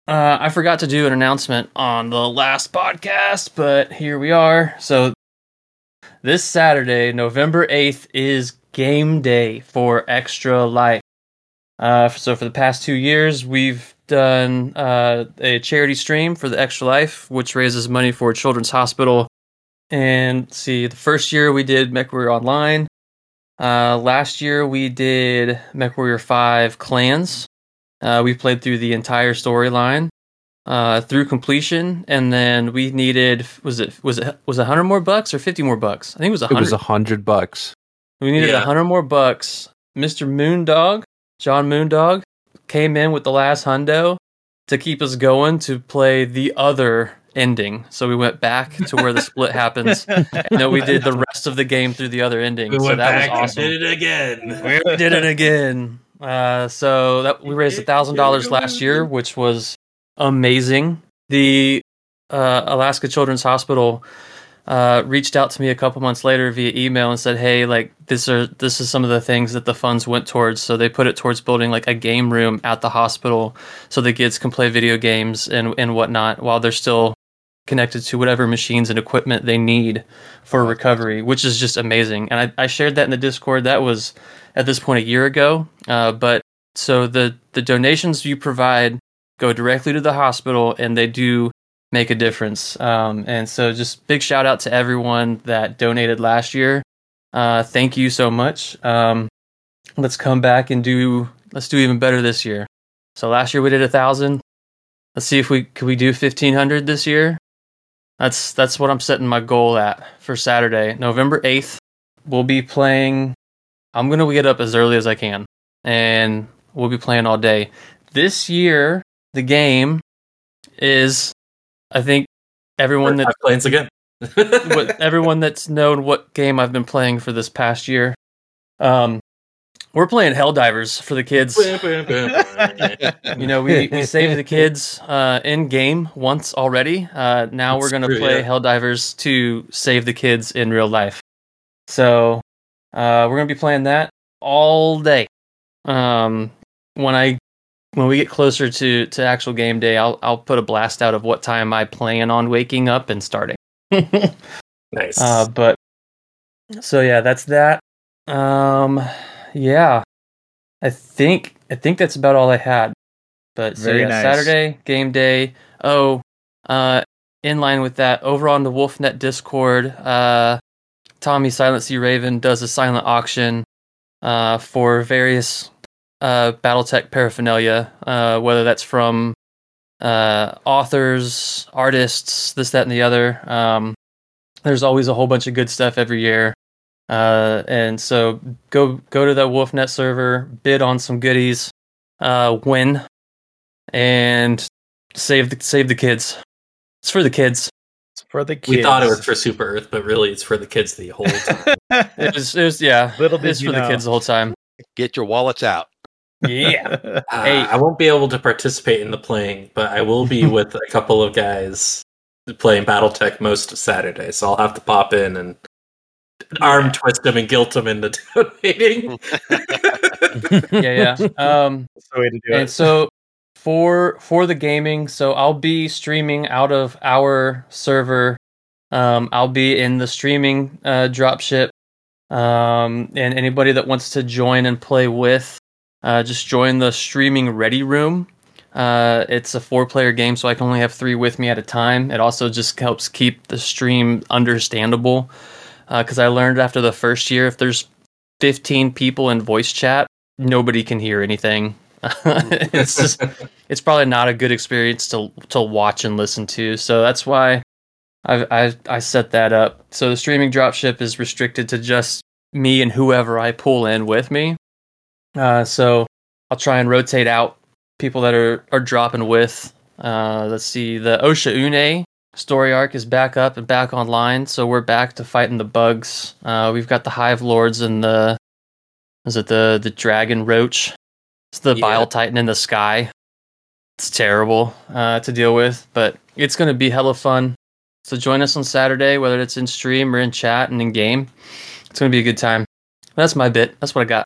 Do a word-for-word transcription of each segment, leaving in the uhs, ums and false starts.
Uh, I forgot to do an announcement on the last podcast, but here we are. So this Saturday, November eighth, is game day for Extra Life. Uh, so for the past two years, we've done uh, a charity stream for the Extra Life, which raises money for Children's Hospital. And see, the first year we did MechWarrior Online. Uh, last year we did MechWarrior five Clans. Uh, we played through the entire storyline uh, through completion, and then we needed was it was it was a hundred more bucks or fifty more bucks? I think it was a hundred. It was a hundred bucks. We needed a Yeah. hundred more bucks. Mister Moondog, John Moondog, came in with the last hundo to keep us going to play the other ending. So we went back to where the split happens. And then we did the rest of the game through the other ending. We so went that back was awesome. and did it again. We did it again. Uh, so that we raised a thousand dollars last year, which was amazing. The uh, Alaska Children's Hospital uh, reached out to me a couple months later via email and said, "Hey, like this are this is some of the things that the funds went towards." So they put it towards building like a game room at the hospital, so the kids can play video games and and whatnot while they're still connected to whatever machines and equipment they need for recovery, which is just amazing. And I, I shared that in the Discord. That was at this point a year ago. Uh, but so the, the donations you provide go directly to the hospital, and they do make a difference. Um, and so just big shout out to everyone that donated last year. Uh, thank you so much. Um, let's come back and do, let's do even better this year. So last year we did a thousand. Let's see if we, can we do fifteen hundred this year? That's that's what I'm setting my goal at for Saturday, November eighth. We'll be playing. I'm gonna get up as early as I can, and we'll be playing all day. This year, the game is, I think, everyone that Planes again. what, everyone that's known what game I've been playing for this past year. Um, we're playing Helldivers for the kids. You know, we, we saved the kids uh, in game once already. Uh, now That's we're going to true, play yeah. Helldivers to save the kids in real life. So uh, we're going to be playing that all day. Um, when I when we get closer to, to actual game day, I'll I'll put a blast out of what time I plan on waking up and starting. Nice. Uh, but so yeah, that's that. Um, yeah, I think I think that's about all I had. But so Very yeah, nice. Saturday game day. Oh, uh, in line with that, over on the WolfNet Discord, uh, Tommy Silent Sea Raven does a silent auction uh, for various uh, BattleTech paraphernalia, uh, whether that's from uh, authors, artists, this, that, and the other. Um, there's always a whole bunch of good stuff every year. Uh, and so go go to the WolfNet server, bid on some goodies, uh, win, and save the save the kids. It's for the kids. It's for the kids. we thought it was for Super Earth, but really it's for the kids the whole time. It was, it was yeah. Little did it's you for the know. kids the whole time. Get your wallets out. Yeah. Uh, Hey. I won't be able to participate in the playing, but I will be with a couple of guys playing BattleTech most of Saturday, so I'll have to pop in and arm twist them and guilt them into donating. yeah, yeah. Um, That's the way to do and it. so for for the gaming, so I'll be streaming out of our server. Um, I'll be in the streaming uh, dropship. Um, and anybody that wants to join and play with, uh, just join the streaming ready room. Uh, it's a four-player game, so I can only have three with me at a time. It also just helps keep the stream understandable. Because I learned after the first year, if there's fifteen people in voice chat, nobody can hear anything. it's just, it's probably not a good experience to to watch and listen to. So that's why I I I set that up. So the streaming dropship is restricted to just me and whoever I pull in with me. Uh, so I'll try and rotate out people that are are dropping with. Uh, let's see, the Osha Une story arc is back up and back online, so we're back to fighting the bugs. Uh, we've got the Hive Lords and the is it the the Dragon Roach? It's the Yeah. Bile Titan in the sky. It's terrible uh, to deal with, but it's going to be hella fun. So join us on Saturday, whether it's in stream or in chat and in game. It's going to be a good time. That's my bit. That's what I got.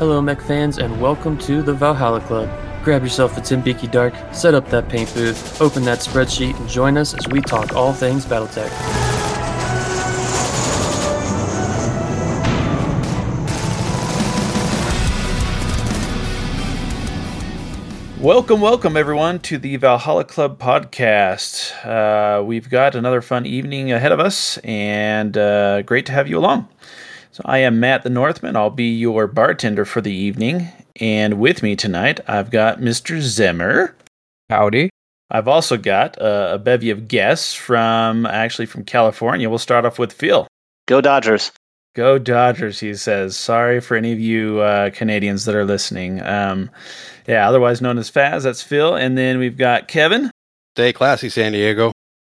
Hello, mech fans, and welcome to the Valhalla Club. Grab yourself a Timbeaky Dark, set up that paint booth, open that spreadsheet, and join us as we talk all things Battletech. Welcome, welcome, everyone, to the Valhalla Club podcast. Uh, we've got another fun evening ahead of us, and uh, great to have you along. So I am Matt the Northman. I'll be your bartender for the evening. And with me tonight, I've got Mister Zemmer. Howdy. I've also got uh, a bevy of guests from, actually from California. We'll start off with Phil. Go Dodgers. Go Dodgers, he says. Sorry for any of you uh, Canadians that are listening. Um, yeah, otherwise known as Faz, that's Phil. And then we've got Kevin. Stay classy, San Diego.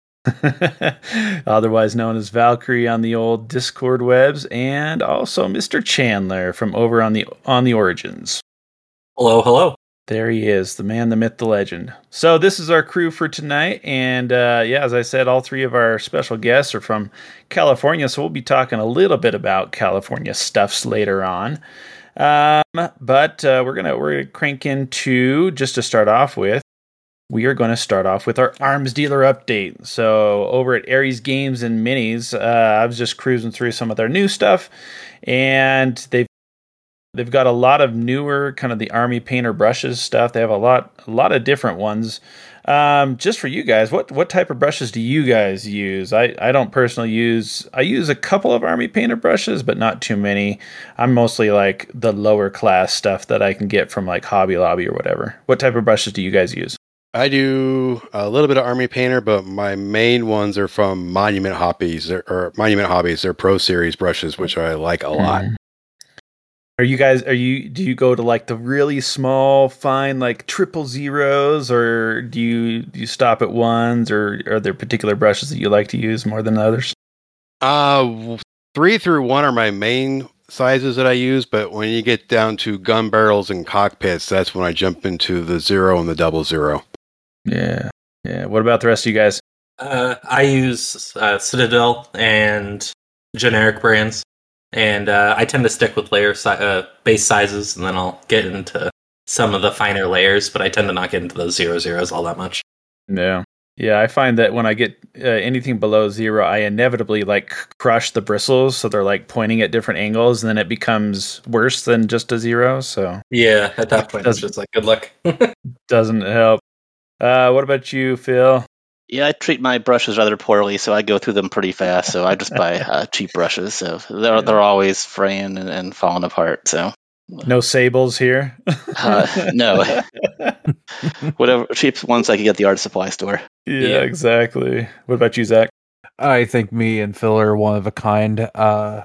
Otherwise known as Valkyrie on the old Discord webs. And also Mister Chandler from over on the on the Origins. Hello, hello. There he is, the man, the myth, the legend. So this is our crew for tonight, and uh, yeah, as I said, all three of our special guests are from California, so we'll be talking a little bit about California stuffs later on. Um, but uh, we're gonna we're gonna crank into, just to start off with, we are going to start off with our arms dealer update. So over at Ares Games and Minis, uh, I was just cruising through some of their new stuff, and they've They've got a lot of newer, kind of the Army Painter brushes stuff. They have a lot, a lot of different ones. Um, just for you guys, what what type of brushes do you guys use? I, I don't personally use. I use a couple of Army Painter brushes, but not too many. I'm mostly like the lower class stuff that I can get from like Hobby Lobby or whatever. What type of brushes do you guys use? I do a little bit of Army Painter, but my main ones are from Monument Hobbies, or, or Monument Hobbies. They're Pro Series brushes, which I like a lot. Mm. Are you guys, are you, do you go to like the really small, fine, like triple zeros, or do you, do you stop at ones, or are there particular brushes that you like to use more than others? Uh, three through one are my main sizes that I use, but when you get down to gun barrels and cockpits, that's when I jump into the zero and the double zero. Yeah. Yeah. What about the rest of you guys? Uh, I use uh, Citadel and generic brands. And uh, I tend to stick with layer si- uh, base sizes, and then I'll get into some of the finer layers, but I tend to not get into those zero zeros all that much. Yeah. Yeah, I find that when I get uh, anything below zero, I inevitably like crush the bristles, so they're like pointing at different angles, and then it becomes worse than just a zero. So yeah, at that point, it's just like, good luck. Doesn't help. Uh, what about you, Phil? Yeah, I treat my brushes rather poorly, so I go through them pretty fast. So I just buy uh, cheap brushes. So they're Yeah. they're always fraying and, and falling apart. So No sables here. uh, no, whatever cheap ones I can get at the art supply store. Yeah, Yeah. exactly. What about you, Zach? I think me and Phil are one of a kind, uh,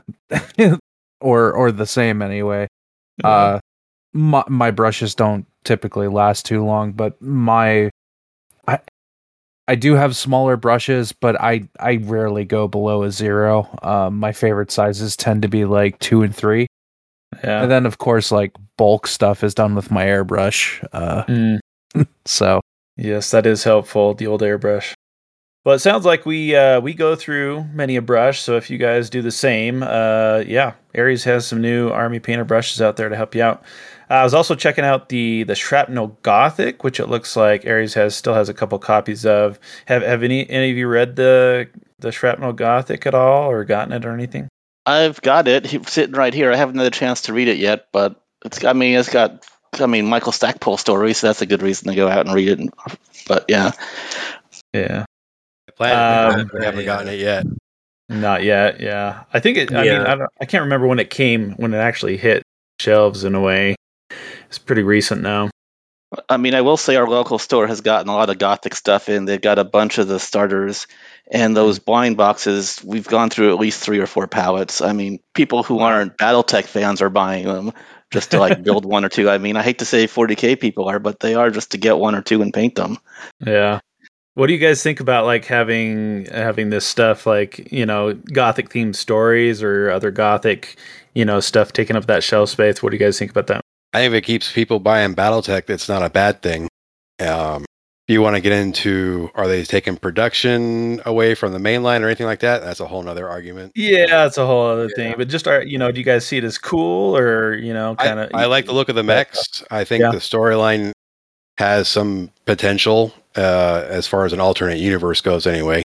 or or the same anyway. Uh, my my brushes don't typically last too long, but my I I do have smaller brushes, but I I rarely go below a zero. Um, my favorite sizes tend to be like two and three, Yeah. and then of course like bulk stuff is done with my airbrush. Uh, Mm. so Yes, that is helpful, the old airbrush. Well, it sounds like we uh, we go through many a brush, so if you guys do the same, uh, yeah, Ares has some new Army Painter brushes out there to help you out. Uh, I was also checking out the the Shrapnel Gothic, which it looks like Ares has still has a couple copies of. Have have any any of you read the the Shrapnel Gothic at all, or gotten it or anything? I've got it It's sitting right here. I haven't had a chance to read it yet, but it's I mean it's got I mean Michael Stackpole stories, so that's a good reason to go out and read it. But yeah, Yeah. I plan Um, it, but I haven't gotten it yet. Not yet, yeah. I think it. I Yeah. mean, I, don't, I can't remember when it came, when it actually hit shelves in a way. It's pretty recent now. I mean, I will say our local store has gotten a lot of Gothic stuff in. They've got a bunch of the starters and those blind boxes. We've gone through at least three or four pallets. I mean, people who aren't BattleTech fans are buying them just to like build one or two. I mean, I hate to say forty K people are, but they are just to get one or two and paint them. Yeah. What do you guys think about like having having this stuff, like, you know, Gothic themed stories or other Gothic, you know, stuff taking up that shelf space? What do you guys think about that? I think if it keeps people buying BattleTech, that's not a bad thing. Um, If you want to get into, are they taking production away from the main line or anything like that? That's a whole nother argument. Yeah, that's a whole other Yeah. thing. But just, are you know, do you guys see it as cool or, you know, kind of? I, I like the look of the mechs. I think Yeah. the storyline has some potential uh, as far as an alternate universe goes anyway.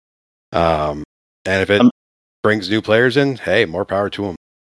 Um, and if it Um, brings new players in, hey, more power to them.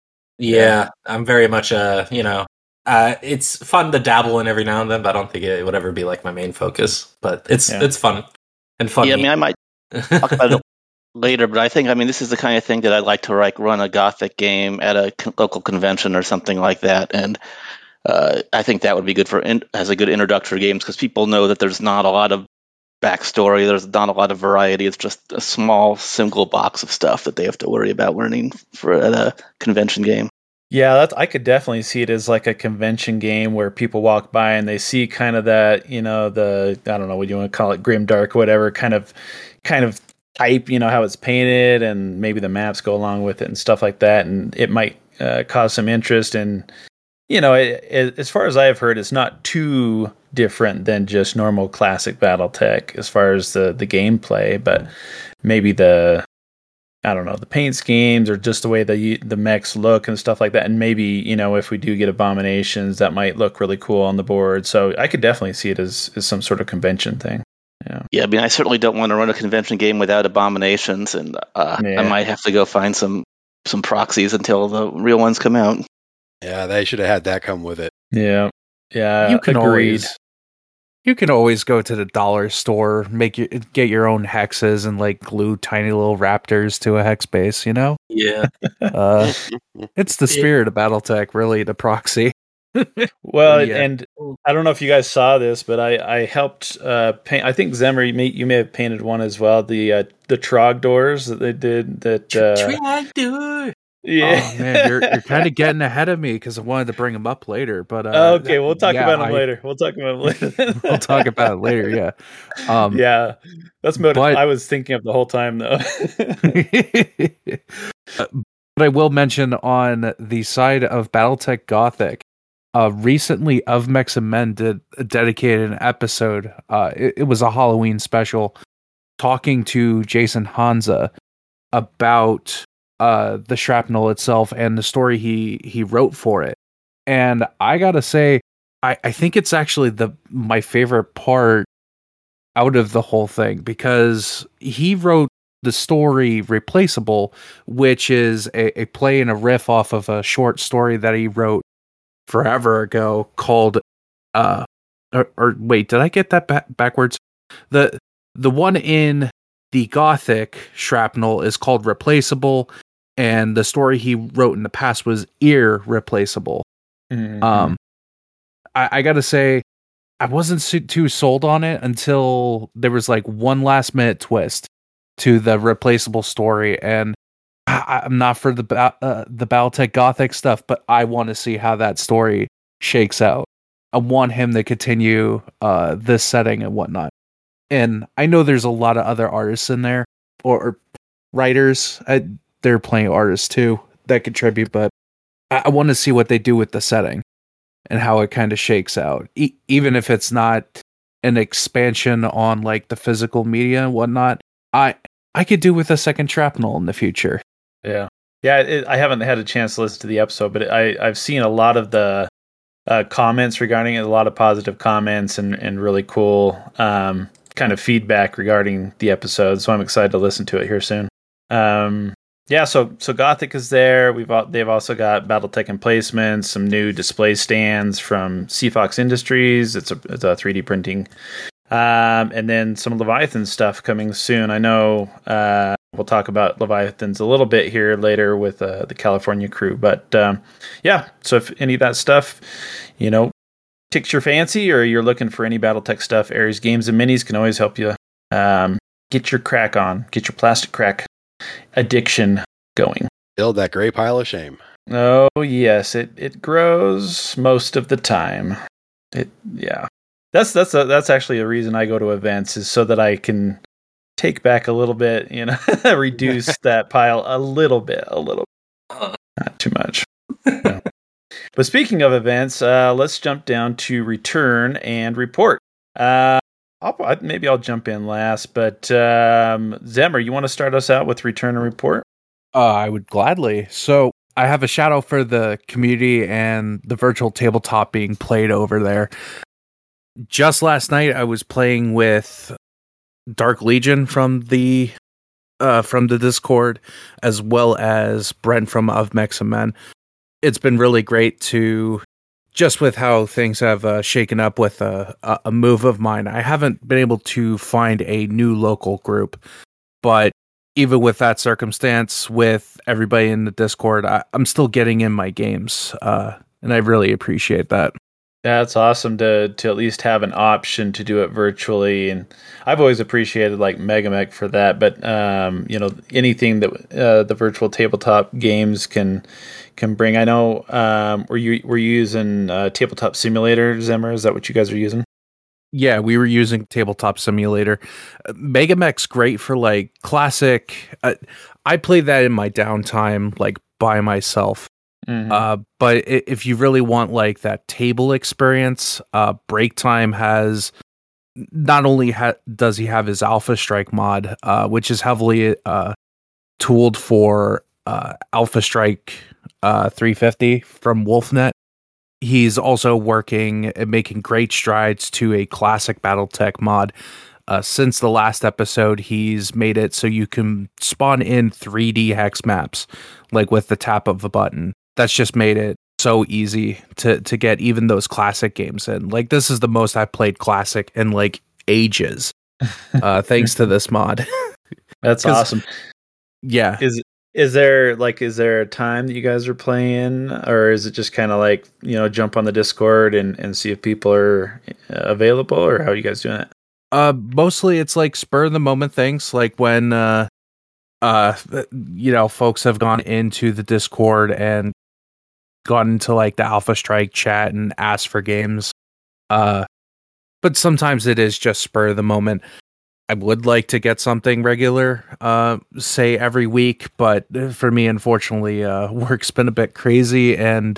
Yeah, I'm very much a, you know, uh, it's fun to dabble in every now and then, but I don't think it would ever be like my main focus. But it's Yeah. it's fun and funny. Yeah, I mean, I might talk about it later, but I think, I mean, this is the kind of thing that I'd like to like run a Gothic game at a con- local convention or something like that, and uh, I think that would be good for in- as a good introductory games because people know that there's not a lot of backstory, there's not a lot of variety. It's just a small single box of stuff that they have to worry about learning for at a convention game. Yeah, that's, I could definitely see it as like a convention game where people walk by and they see kind of that, you know, the, I don't know what you want to call it, grim dark or whatever, kind of, kind of type, you know, how it's painted and maybe the maps go along with it and stuff like that. And it might uh, cause some interest. And, you know, it, it, as far as I've heard, it's not too different than just normal classic BattleTech as far as the, the gameplay, but maybe the, I don't know, the paint schemes or just the way the the mechs look and stuff like that. And maybe, you know, if we do get abominations, that might look really cool on the board. So I could definitely see it as, as some sort of convention thing. Yeah. Yeah, I mean, I certainly don't want to run a convention game without abominations, and uh, Yeah. I might have to go find some some proxies until the real ones come out. Yeah, they should have had that come with it. Yeah. Yeah. you can agreed. always you can always go to the dollar store, make your get your own hexes and like glue tiny little raptors to a hex base, you know? Yeah, Uh it's the spirit of BattleTech, really, the proxy. Well, Yeah. and I don't know if you guys saw this, but I, I helped uh, paint. I think Zemmer, you may, you may have painted one as well. The uh, the Trog doors that they did. That uh, yeah. Oh man, you're you're kind of getting ahead of me because I wanted to bring them up later. But uh, Oh, okay, we'll talk yeah, about them I- later. We'll talk about them later. we'll talk about it later. Yeah. Um, yeah, that's what but- I was thinking of the whole time, though. Uh, but I will mention on the side of BattleTech Gothic, uh, recently Of Mechs and Men did dedicated an episode. Uh, it, it was a Halloween special, talking to Jason Hanza about uh, the shrapnel itself and the story he he wrote for it. And I gotta say, I, I think it's actually the my favorite part out of the whole thing, because he wrote the story Replaceable, which is a, a play and a riff off of a short story that he wrote forever ago called uh or, or wait, did I get that ba- backwards? The the one in the Gothic Shrapnel is called Replaceable, and the story he wrote in the past was Irreplaceable. Mhm. Um, I, I gotta say, I wasn't su- too sold on it until there was like one last minute twist to the Replaceable story, and I, I'm not for the ba- uh, the BattleTech Gothic stuff, but I want to see how that story shakes out. I want him to continue uh, this setting and whatnot. And I know there's a lot of other artists in there, or, or writers. I, they're playing artists too that contribute, but I, I want to see what they do with the setting and how it kind of shakes out. E- even if it's not an expansion on like the physical media and whatnot, I I could do with a second Shrapnel in the future. Yeah, yeah. It, I haven't had a chance to listen to the episode, but I I've seen a lot of the uh, comments regarding it, a lot of positive comments and and really cool um, kind of feedback regarding the episode. So I'm excited to listen to it here soon. Um, yeah, so so Gothic is there. We've al- they've also got BattleTech emplacements, some new display stands from Seafox Industries. It's a it's a three D printing. Um, and then some Leviathan stuff coming soon. I know uh, we'll talk about Leviathans a little bit here later with uh, the California crew. But um, yeah, so if any of that stuff, you know, tickles your fancy, or you're looking for any BattleTech stuff, Ares Games and Minis can always help you um, get your crack on, get your plastic crack addiction going. Build that gray pile of shame. Oh yes, it it grows most of the time. It yeah. That's that's a, that's actually a reason I go to events, is so that I can take back a little bit, you know, reduce that pile a little bit, a little bit. Not too much. No. But speaking of events, uh, let's jump down to Return and Report. Uh, I'll, I, maybe I'll jump in last, but um, Zemmer, you want to start us out with Return and Report? Uh, I would gladly. So I have a shout out for the community and the virtual tabletop being played over there. Just last night, I was playing with Dark Legion from the uh, from the Discord, as well as Brent from Of Mechs and Men. It's been really great to, just with how things have uh, shaken up with a, a move of mine, I haven't been able to find a new local group, but even with that circumstance, with everybody in the Discord, I, I'm still getting in my games, uh, and I really appreciate that. That's awesome to to at least have an option to do it virtually, and I've always appreciated like Megamech for that. But um, you know, anything that uh, the virtual tabletop games can can bring. I know um, were you were you using uh, Tabletop Simulator, Zimmer? Is that what you guys are using? Yeah, we were using Tabletop Simulator. Uh, Megamech's great for like classic. Uh, I play that in my downtime, like by myself. Mm-hmm. Uh, but if you really want like that table experience, uh, Break Time has not only ha- does he have his Alpha Strike mod, uh, which is heavily uh, tooled for uh, Alpha Strike uh, three fifty from Wolfnet. He's also working and making great strides to a classic BattleTech mod. Uh, since the last episode, he's made it so you can spawn in three D hex maps, like with the tap of a button. That's just made it so easy to to get even those classic games in. Like, this is the most I've played classic in like ages, uh, thanks to this mod. That's awesome. Yeah. Is is there like is there a time that you guys are playing, or is it just kind of like, you know, jump on the Discord and, and see if people are available, or how are you guys doing it? Uh, mostly it's like spur of the moment things, like when uh, uh, you know, folks have gone into the Discord and gone into like the Alpha Strike chat and asked for games. Uh, but sometimes it is just spur of the moment. I would like to get something regular, uh, say every week, but for me, unfortunately, uh, work's been a bit crazy and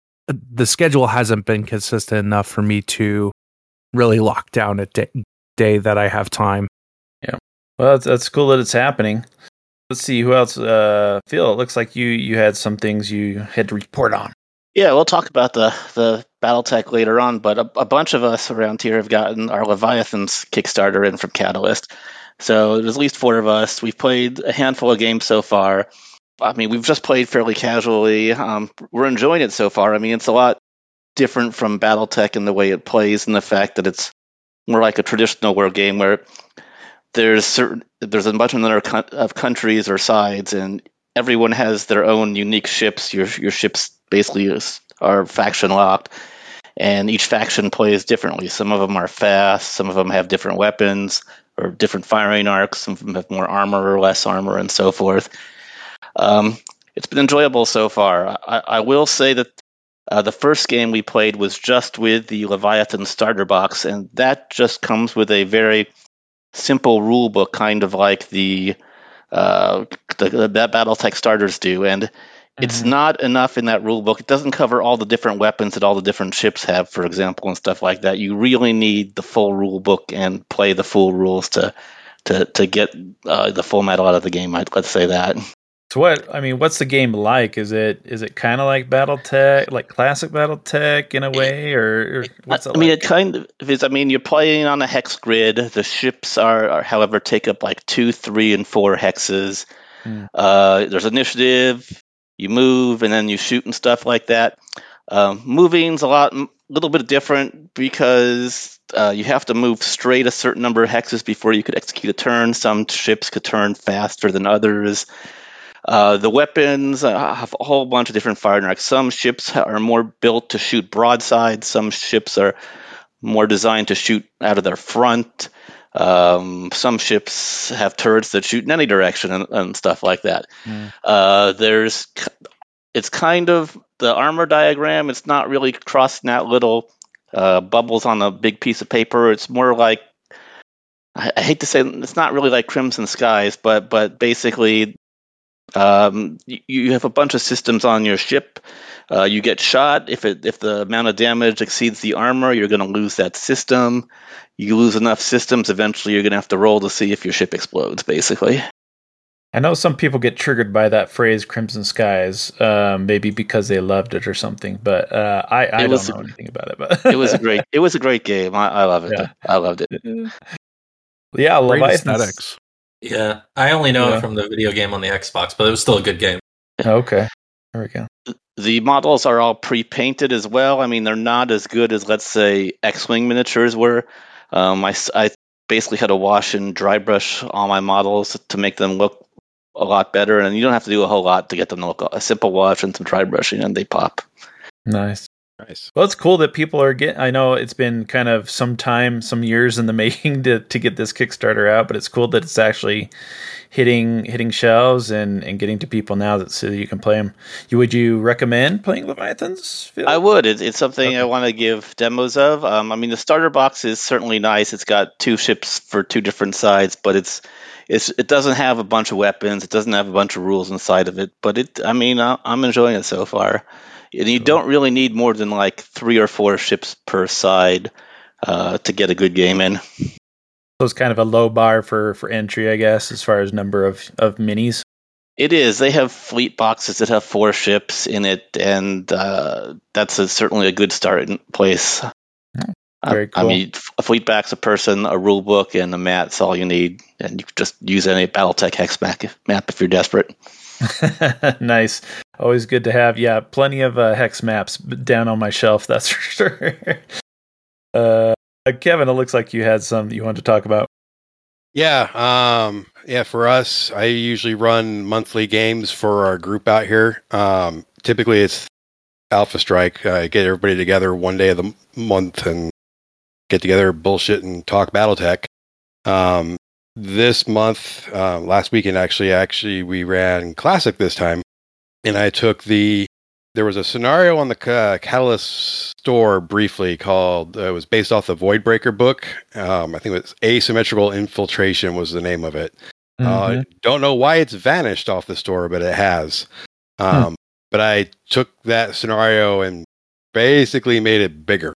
the schedule hasn't been consistent enough for me to really lock down a day, day that I have time. Yeah. Well, that's, that's cool that it's happening. Let's see who else. Uh, Phil, it looks like you you had some things you had to report on. Yeah, we'll talk about the the BattleTech later on, but a, a bunch of us around here have gotten our Leviathans Kickstarter in from Catalyst. So there's at least four of us. We've played a handful of games so far. I mean, we've just played fairly casually. Um, we're enjoying it so far. I mean, it's a lot different from BattleTech in the way it plays, and the fact that it's more like a traditional war game where there's certain there's a bunch of other of countries or sides, and everyone has their own unique ships. Your your ships basically is, are faction locked, and each faction plays differently. Some of them are fast, some of them have different weapons or different firing arcs. Some of them have more armor or less armor, and so forth. Um, it's been enjoyable so far. I, I will say that uh, the first game we played was just with the Leviathan starter box, and that just comes with a very simple rule book, kind of like the uh, the, the BattleTech starters do, and mm-hmm. it's not enough in that rule book. It doesn't cover all the different weapons that all the different ships have, for example, and stuff like that. You really need the full rule book and play the full rules to to to get uh, the full metal out of the game. I'd, let's say that. So what? I mean, what's the game like? Is it is it kind of like BattleTech, like classic BattleTech in a way, or, or what's it I mean, like? it kind of is. I mean, you're playing on a hex grid. The ships are, are however, take up like two, three, and four hexes. Hmm. Uh, there's initiative. You move, and then you shoot and stuff like that. Um, moving's a lot, a little bit different because uh, you have to move straight a certain number of hexes before you could execute a turn. Some ships could turn faster than others. Uh, the weapons uh, have a whole bunch of different firing arcs. Some ships are more built to shoot broadside. Some ships are more designed to shoot out of their front. Um, some ships have turrets that shoot in any direction and, and stuff like that. Mm. Uh, there's, it's kind of the armor diagram. It's not really crossing out little uh, bubbles on a big piece of paper. It's more like, I, I hate to say, it's not really like Crimson Skies, but but basically Um, you, you have a bunch of systems on your ship. Uh, you get shot. If it if the amount of damage exceeds the armor, you're going to lose that system. You lose enough systems, eventually you're going to have to roll to see if your ship explodes, basically. I know some people get triggered by that phrase "Crimson Skies," um, maybe because they loved it or something. But uh, I, I don't was, know anything about it. But it was a great it was a great game. I, I love it. Yeah. I loved it. Yeah, Great Leviathan's aesthetics. Yeah, I only know Yeah. it from the video game on the Xbox, but it was still a good game. Okay, there we go. The models are all pre-painted as well. I mean, they're not as good as, let's say, X-Wing miniatures were. Um, I, s- I basically had to wash and dry brush all my models to make them look a lot better, and you don't have to do a whole lot to get them to look. A simple wash and some dry brushing, and they pop. Nice. Nice. Well, it's cool that people are getting. I know it's been kind of some time, some years in the making to, to get this Kickstarter out, but it's cool that it's actually hitting hitting shelves and, and getting to people now that so that you can play them. You would you recommend playing Leviathans, Phil? I would. It, it's something Okay. I want to give demos of. Um, I mean, the starter box is certainly nice. It's got two ships for two different sides, but it's it's it doesn't have a bunch of weapons. It doesn't have a bunch of rules inside of it. But it, I mean, I, I'm enjoying it so far. And you Cool. don't really need more than like three or four ships per side uh, to get a good game in. So it's kind of a low bar for, for entry, I guess, as far as number of, of minis. It is. They have fleet boxes that have four ships in it, and uh, that's a, certainly a good starting place. Very I, cool. I mean, a fleet back's a person, a rule book, and a mat's all you need, and you can just use any BattleTech hex map if, map if you're desperate. Nice. Always good to have. Yeah, plenty of uh, hex maps down on my shelf, that's for sure. uh, Kevin, it looks like you had some that you wanted to talk about. Yeah, um, yeah. For us, I usually run monthly games for our group out here. Um, typically, it's Alpha Strike. I get everybody together one day of the m- month and get together, bullshit, and talk BattleTech. Um, this month, uh, last weekend, actually, actually, we ran Classic this time, and I took the. There was a scenario on the uh, Catalyst store briefly called. Uh, it was based off the Voidbreaker book. Um, I think it was Asymmetrical Infiltration was the name of it. Uh, Mhm. don't know why it's vanished off the store, but it has. Um, But I took that scenario and basically made it bigger.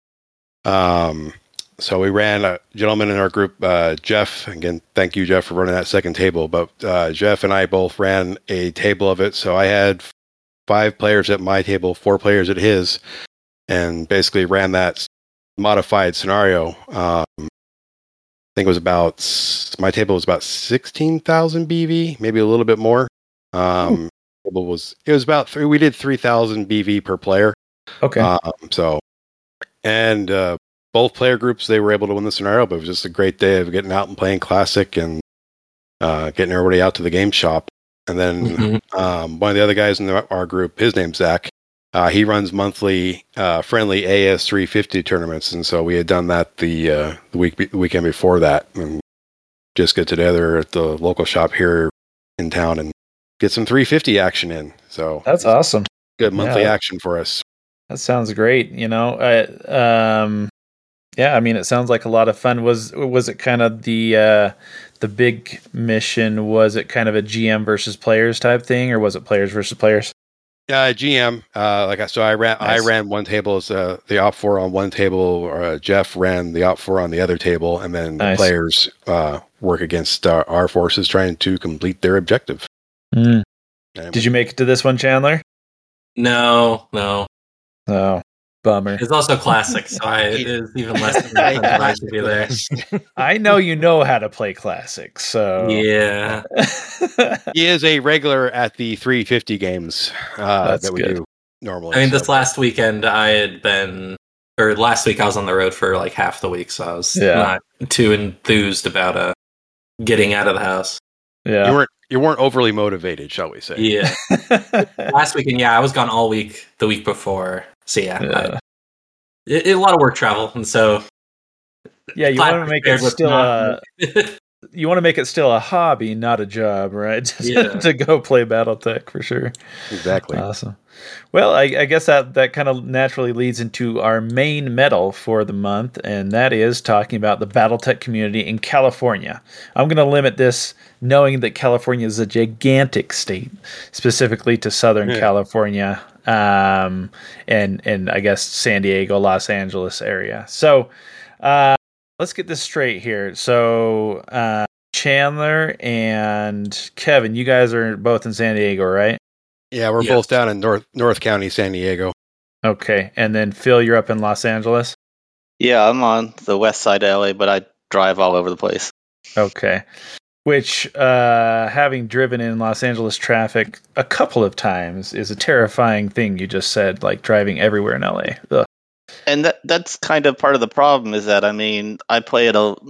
Um, so we ran a gentleman in our group, uh, Jeff. Again, thank you, Jeff, for running that second table. But uh, Jeff and I both ran a table of it. So I had five players at my table, four players at his, and basically ran that modified scenario. Um, I think it was about, my table was about sixteen thousand B V, maybe a little bit more. Um, table was, it was about three, we did three thousand B V per player. Okay. Um, so, and uh, both player groups, they were able to win the scenario, but it was just a great day of getting out and playing Classic and uh, getting everybody out to the game shop. And then Mhm. um, one of the other guys in the, our group, his name's Zach. Uh, he runs monthly uh, friendly A S three fifty tournaments, and so we had done that the, uh, the week the weekend before that, and just get together at the local shop here in town and get some three fifty action in. So That's awesome. good monthly Yeah. action for us. That sounds great. You know, I, um, yeah, I mean, it sounds like a lot of fun. Was was it kind of the uh, the big mission? Was it kind of a G M versus players type thing, or was it players versus players? Uh, G M, uh, like I so I ran Nice. I ran one table as uh, the op four on one table. Uh, Jeff ran the op four on the other table, and then Nice. the players uh, work against uh, our forces trying to complete their objective. Mm. And Did you make it to this one, Chandler? No, no. Oh, bummer. It's also classic, so I, it is even less than I to be there. I know you know how to play classic, so Yeah. he is a regular at the three fifty games uh, That's that we good. do normally. I mean, so. this last weekend I had been, or last week I was on the road for like half the week, so I was Yeah. not too enthused about uh, getting out of the house. you yeah. weren't you weren't overly motivated, shall we say? Yeah. Last weekend, yeah, I was gone all week the week before. So yeah, Yeah. I, it, it- a lot of work travel, and so Yeah, you glad want to make it prepared with still not- uh you want to make it still a hobby, not a job, right? Yeah. To go play BattleTech for sure. Exactly. Awesome. Well, I, I guess that, that kind of naturally leads into our main medal for the month, and that is talking about the BattleTech community in California. I'm going to limit this knowing that California is a gigantic state, specifically to Southern Yeah. California, um, and, and I guess San Diego, Los Angeles area. So uh, let's get this straight here. So uh, Chandler and Kevin, you guys are both in San Diego, right? Yeah, we're Yes. both down in North North County, San Diego. Okay, and then Phil, you're up in Los Angeles. Yeah, I'm on the west side of L A, but I drive all over the place. Okay, which, uh, having driven in Los Angeles traffic a couple of times, is a terrifying thing. You just said, like driving everywhere in L A. Ugh. And that that's kind of part of the problem is that I mean I play at a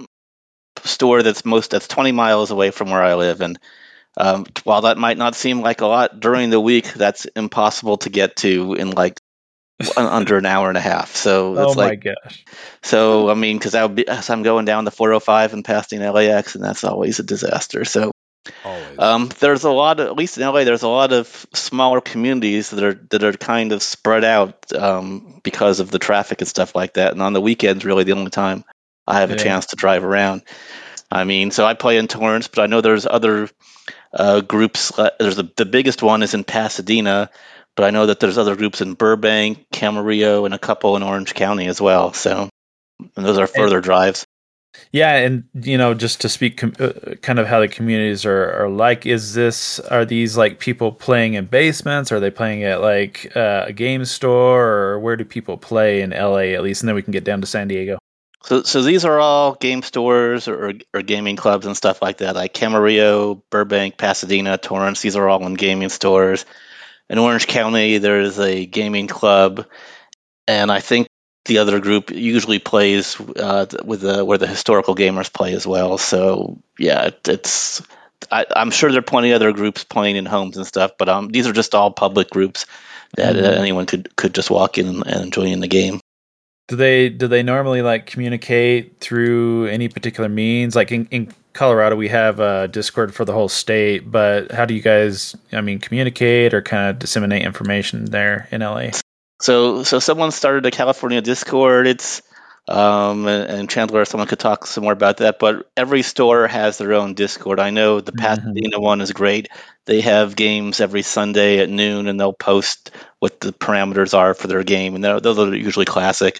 store that's most that's twenty miles away from where I live, and um, while that might not seem like a lot during the week, that's impossible to get to in like un- under an hour and a half. So Oh it's my like gosh! so I mean because I would be as I'm going down the four oh five and passing L A X, and that's always a disaster. So Always. um, there's a lot of, at least in L A, there's a lot of smaller communities that are that are kind of spread out um, because of the traffic and stuff like that. And on the weekends, really the only time I have a Yeah. chance to drive around. I mean, so I play in Torrance, but I know there's other uh, groups. uh, There's a, the biggest one is in Pasadena, but I know that there's other groups in Burbank, Camarillo, and a couple in Orange County as well. So, and those are further drives. Yeah, and you know, just to speak, com- uh, kind of how the communities are, are like. Is this are these like people playing in basements? Are they playing at like uh, a game store, or where do people play in L A at least? And then we can get down to San Diego. So, so these are all game stores or, or gaming clubs and stuff like that, like Camarillo, Burbank, Pasadena, Torrance. These are all in gaming stores. In Orange County, there's a gaming club, and I think the other group usually plays uh, with the, where the historical gamers play as well. So, yeah, it, it's. I, I'm sure there are plenty of other groups playing in homes and stuff, but um, these are just all public groups that Mhm. uh, anyone could could just walk in and, and join in the game. Do they do they normally like communicate through any particular means? Like in, in Colorado, we have a Discord for the whole state, but how do you guys, I mean, communicate or kind of disseminate information there in L A? So, so someone started a California Discord. It's um, and, and Chandler, someone could talk some more about that. But every store has their own Discord. I know the Pasadena one is great. They have games every Sunday at noon, and they'll post what the parameters are for their game, and they're- those are usually classic.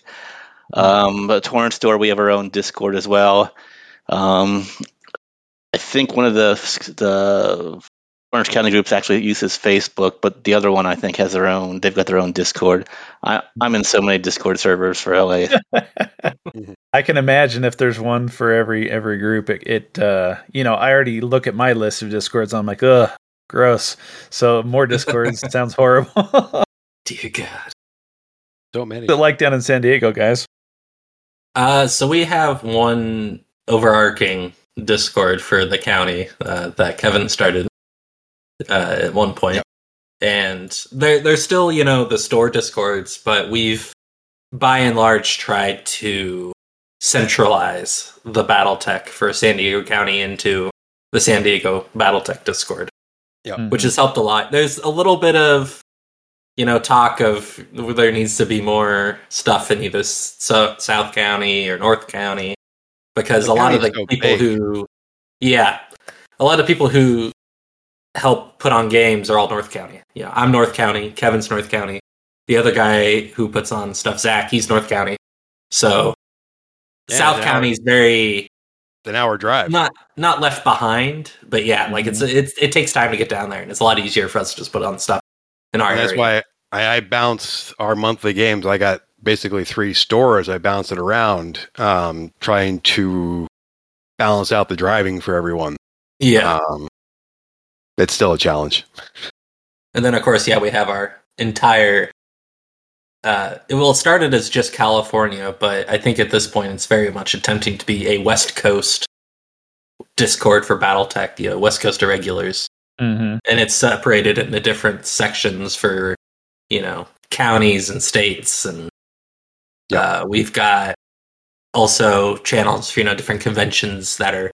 Um, but Torrance Store, we have our own Discord as well. Um, I think one of the the Orange County groups actually uses Facebook, but the other one I think has their own. They've got their own Discord. I, I'm in so many Discord servers for L A. I can imagine if there's one for every every group. It, it uh, you know, I already look at my list of Discords. And I'm like, ugh, gross. So more Discords sounds horrible. Dear God. So many. What's it like down in San Diego, guys? Uh, so we have one overarching Discord for the county uh, that Kevin started uh, at one point. Yep. And there, there's still, you know, the store Discords, but we've, by and large, tried to centralize the BattleTech for San Diego County into the San Diego BattleTech Discord, Yep. which has helped a lot. There's a little bit of, you know, talk of there needs to be more stuff in either so- South County or North County, because The a lot of the county's so people big. who, yeah, a lot of people who help put on games are all North County. Yeah, I'm North County, Kevin's North County. The other guy who puts on stuff, Zach, he's North County. So Yeah, South an County hour- is very It's an hour drive. not not left behind, but yeah, like it's Mm-hmm. it's it takes time to get down there, and it's a lot easier for us to just put on stuff in our And that's area. why I, I bounce our monthly games. I got basically three stores. I bounce it around, um, trying to balance out the driving for everyone. Yeah. Um, it's still a challenge. And then, of course, yeah, we have our entire. Uh, it well, it started as just California, but I think at this point it's very much attempting to be a West Coast Discord for BattleTech, the uh, West Coast Irregulars, Mm-hmm. and it's separated into different sections for, you know, counties and states, and Yeah. uh, we've got also channels for, you know, different conventions that are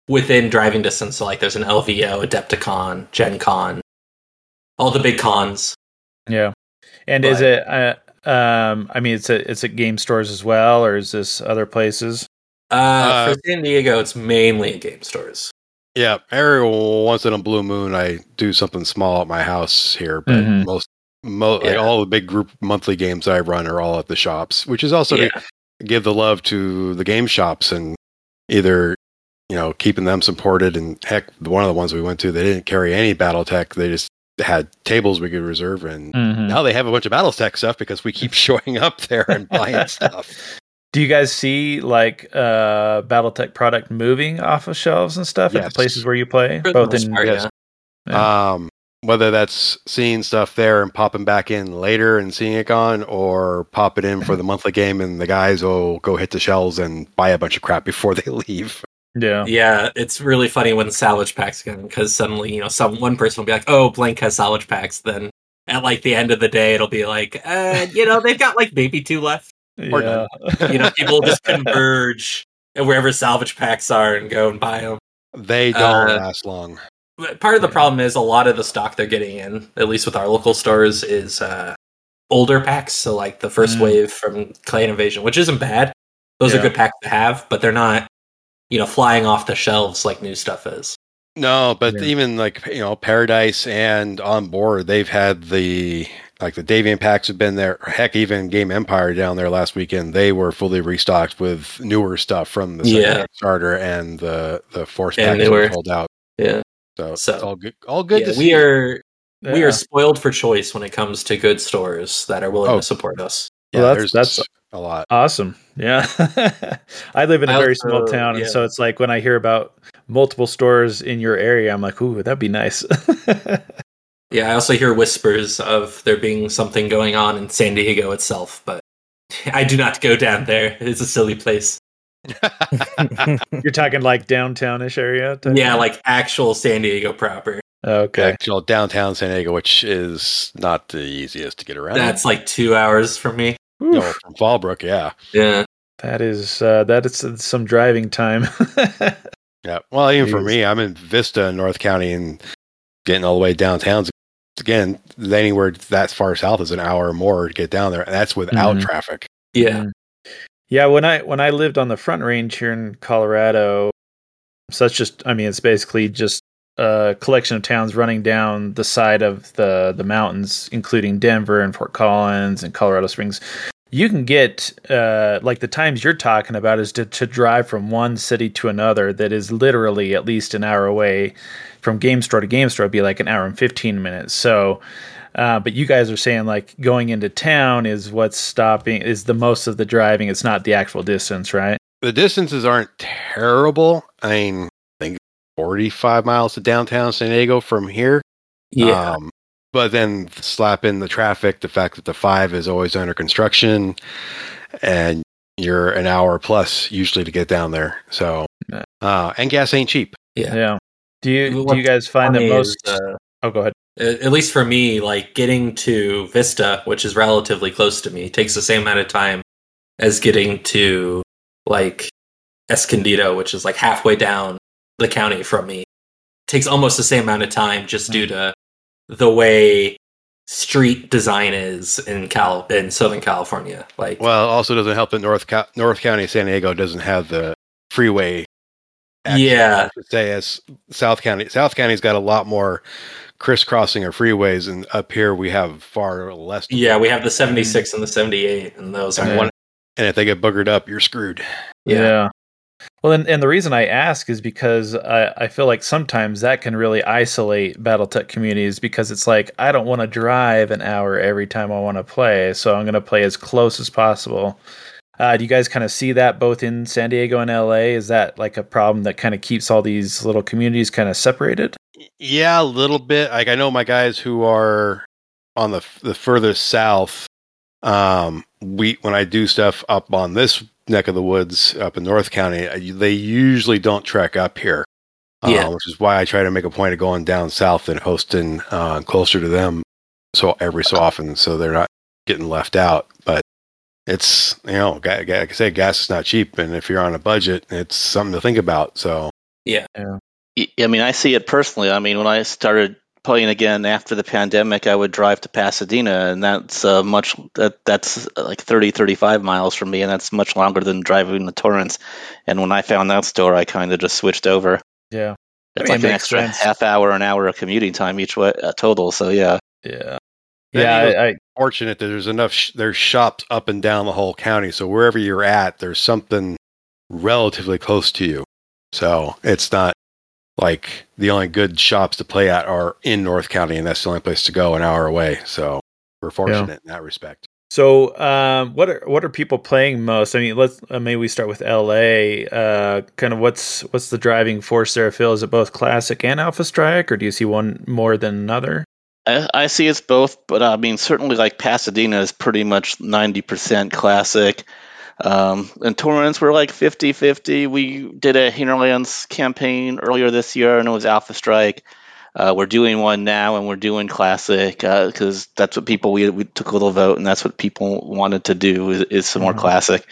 within driving distance. So like there's an L V O, Adepticon, Gen Con, all the big cons. Yeah. And But- is it? Uh, um, I mean, it's a it's at game stores as well, or is this other places? Uh, Uh, for San Diego, it's mainly at game stores. Yeah, every once in a blue moon, I do something small at my house here, but Mhm. most, mo- like Yeah. all the big group monthly games I run are all at the shops, which is also Yeah. to give the love to the game shops and either, you know, keeping them supported. And heck, one of the ones we went to, they didn't carry any BattleTech; they just had tables we could reserve, and Mhm. now they have a bunch of BattleTech stuff because we keep showing up there and buying stuff. Do you guys see like uh, BattleTech product moving off of shelves and stuff at Yes. the places where you play? For the Both most in part, yes. yeah. Um, whether that's seeing stuff there and popping back in later and seeing it gone, or pop it in for the monthly game and the guys will go hit the shelves and buy a bunch of crap before they leave. yeah. Yeah, it's really funny when salvage packs again, because suddenly, you know, some one person will be like, "Oh, blank has salvage packs." Then at like the end of the day, it'll be like, uh, you know, they've got like maybe two left. Or Yeah. You know, people just converge at wherever salvage packs are and go and buy them. They don't Uh, last long. But part of the Yeah. problem is a lot of the stock they're getting in, at least with our local stores, is uh, older packs. So like the first Mm. wave from Clan Invasion, which isn't bad. Those Yeah. are good packs to have, but they're not, you know, flying off the shelves like new stuff is. No, but Yeah. even like, you know, Paradise and On Board, they've had the like the Davian packs have been there. Heck, even Game Empire down there last weekend, they were fully restocked with newer stuff from the Yeah. second starter and the the Force And packs they that were were- sold out. Yeah. So, So- it's all good. All good Yeah, to we see. are we Yeah. are spoiled for choice when it comes to good stores that are willing Oh. to support us. Yeah, Well, that's- there's that's- a lot. Awesome. Yeah. I live in a I very also- small town, yeah. and so it's like when I hear about multiple stores in your area, I'm like, ooh, that'd be nice. Yeah, I also hear whispers of there being something going on in San Diego itself, but I do not go down there. It's a silly place. You're talking like downtownish area? type Yeah, thing? like actual San Diego proper. Okay. Actual downtown San Diego, which is not the easiest to get around. That's like two hours from me. no, Oof. from Fallbrook, yeah. Yeah. That is uh, that is some driving time. Yeah. Well, even for Jeez. me, I'm in Vista, North County, and getting all the way downtown. Again, anywhere that far south is an hour or more to get down there, and that's without Mhm. traffic. Yeah. Mhm. Yeah, when I when I lived on the Front Range here in Colorado, so that's just I mean it's basically just a collection of towns running down the side of the the mountains, including Denver and Fort Collins and Colorado Springs. You can get uh, like the times you're talking about is to, to drive from one city to another that is literally at least an hour away from game store to game store. It'd be like an hour and fifteen minutes. So. Uh, but you guys are saying like going into town is what's stopping is the most of the driving. It's not the actual distance, right? The distances aren't terrible. I mean, I think forty-five miles to downtown San Diego from here. Yeah. Um, but then slap in the traffic, the fact that the five is always under construction, and you're an hour plus usually to get down there. So, Yeah. uh, and gas ain't cheap. yeah. Yeah. Do you do What's you guys find that Funny most? is, uh, oh, go ahead. at at least for me, like getting to Vista, which is relatively close to me, takes the same amount of time as getting to like Escondido, which is like halfway down the county from me. Takes almost the same amount of time just due to the way street design is in Cal in Southern California. Like, Well, it also doesn't help that North Co- North County, San Diego doesn't have the freeway. access, Yeah. I should say, as South County. South County's got a lot more crisscrossing of freeways, and up here we have far less. to yeah, do. we have the seventy-six and the seventy-eight, and those And are one- and if they get boogered up, you're screwed. yeah. Well, and, and the reason I ask is because I, I feel like sometimes that can really isolate BattleTech communities because it's like, I don't want to drive an hour every time I want to play, so I'm going to play as close as possible. Uh, do you guys kind of see that both in San Diego and L A? Is that like a problem that kind of keeps all these little communities kind of separated? Yeah, a little bit. Like I know my guys who are on the the furthest south. Um, we when I do stuff up on this neck of the woods up in North County, I- they usually don't trek up here. uh, Yeah. which is why I try to make a point of going down south and hosting uh, closer to them, so every so often, so they're not getting left out. But it's you know, ga- ga- like I say, gas is not cheap, and if you're on a budget, it's something to think about. So Yeah. I I mean, I see it personally. I mean, when I started playing again after the pandemic, I would drive to Pasadena, and that's uh, much that that's uh, like thirty, thirty-five miles from me, and that's much longer than driving to Torrance. And when I found that store, I kind of just switched over. Yeah. I It's mean, like it an makes extra sense. half hour, an hour of commuting time each way uh, total. So yeah, Yeah. Then Yeah. you know, I, I fortunate that there's enough sh- there's shops up and down the whole county, so wherever you're at, there's something relatively close to you. So it's not like the only good shops to play at are in North County, and that's the only place to go an hour away. So we're fortunate in that respect. So, um, what are what are people playing most? I mean, let's uh, maybe we start with L A. Uh, kind of what's what's the driving force there, Phil? Is it both Classic and Alpha Strike, or do you see one more than another? I, I see it's both, but I mean, certainly like Pasadena is pretty much ninety percent Classic. Um, and Torrance were like fifty-fifty. We did a Hinterlands campaign earlier this year, and it was Alpha Strike. Uh, we're doing one now, and we're doing Classic because uh, that's what people we we took a little vote, and that's what people wanted to do is, is some mm-hmm. more Classic.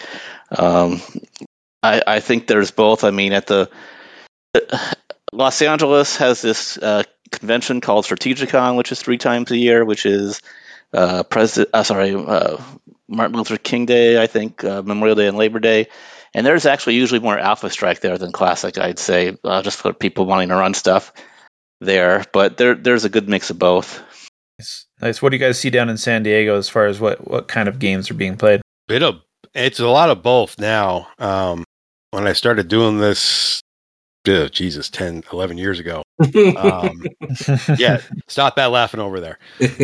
Um, I, I think there's both. I mean, at the uh, Los Angeles has this uh, convention called Strategicon, which is three times a year, which is uh, president. Uh, sorry. Uh, Martin Luther King Day, I think, uh, Memorial Day and Labor Day. And there's actually usually more Alpha Strike there than Classic, I'd say, uh, just for people wanting to run stuff there. But there, there's a good mix of both. Nice. Nice. What do you guys see down in San Diego as far as what, what kind of games are being played? Bit of, it's a lot of both now. Um, when I started doing this, oh, Jesus, ten, eleven years ago. Um, yeah, stop that laughing over there.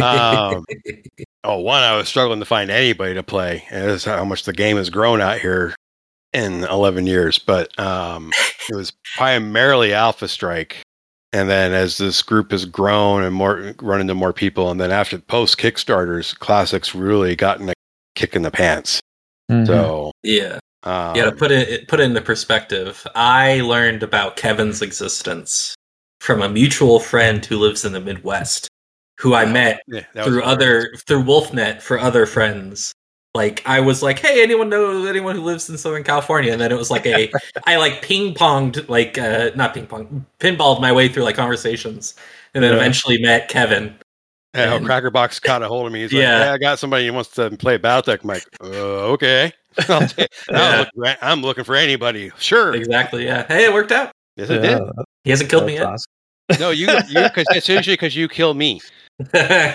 Um, oh, one, I was struggling to find anybody to play. And that's how much the game has grown out here in eleven years. But um, it was primarily Alpha Strike. And then as this group has grown and more run into more people, and then after post Kickstarters, Classic's really gotten a kick in the pants. Mm-hmm. So yeah. Um, yeah, to put it put it into perspective, I learned about Kevin's existence from a mutual friend who lives in the Midwest, who I met yeah, through other through Wolfnet for other friends. Like I was like, hey, anyone know anyone who lives in Southern California? And then it was like a I like ping ponged like uh, not ping pong pinballed my way through like conversations, and then yeah. eventually met Kevin. Yeah, and Crackerbox caught a hold of me. He's like, yeah. yeah, I got somebody who wants to play Battletech. I'm like, uh, okay. I'll take, yeah. I'm, looking, I'm looking for anybody. Sure. Exactly. Yeah. Hey, it worked out. Yes, it yeah. did. He hasn't killed That's me yet. Awesome. No, you. You. Because it's usually because you kill me. uh,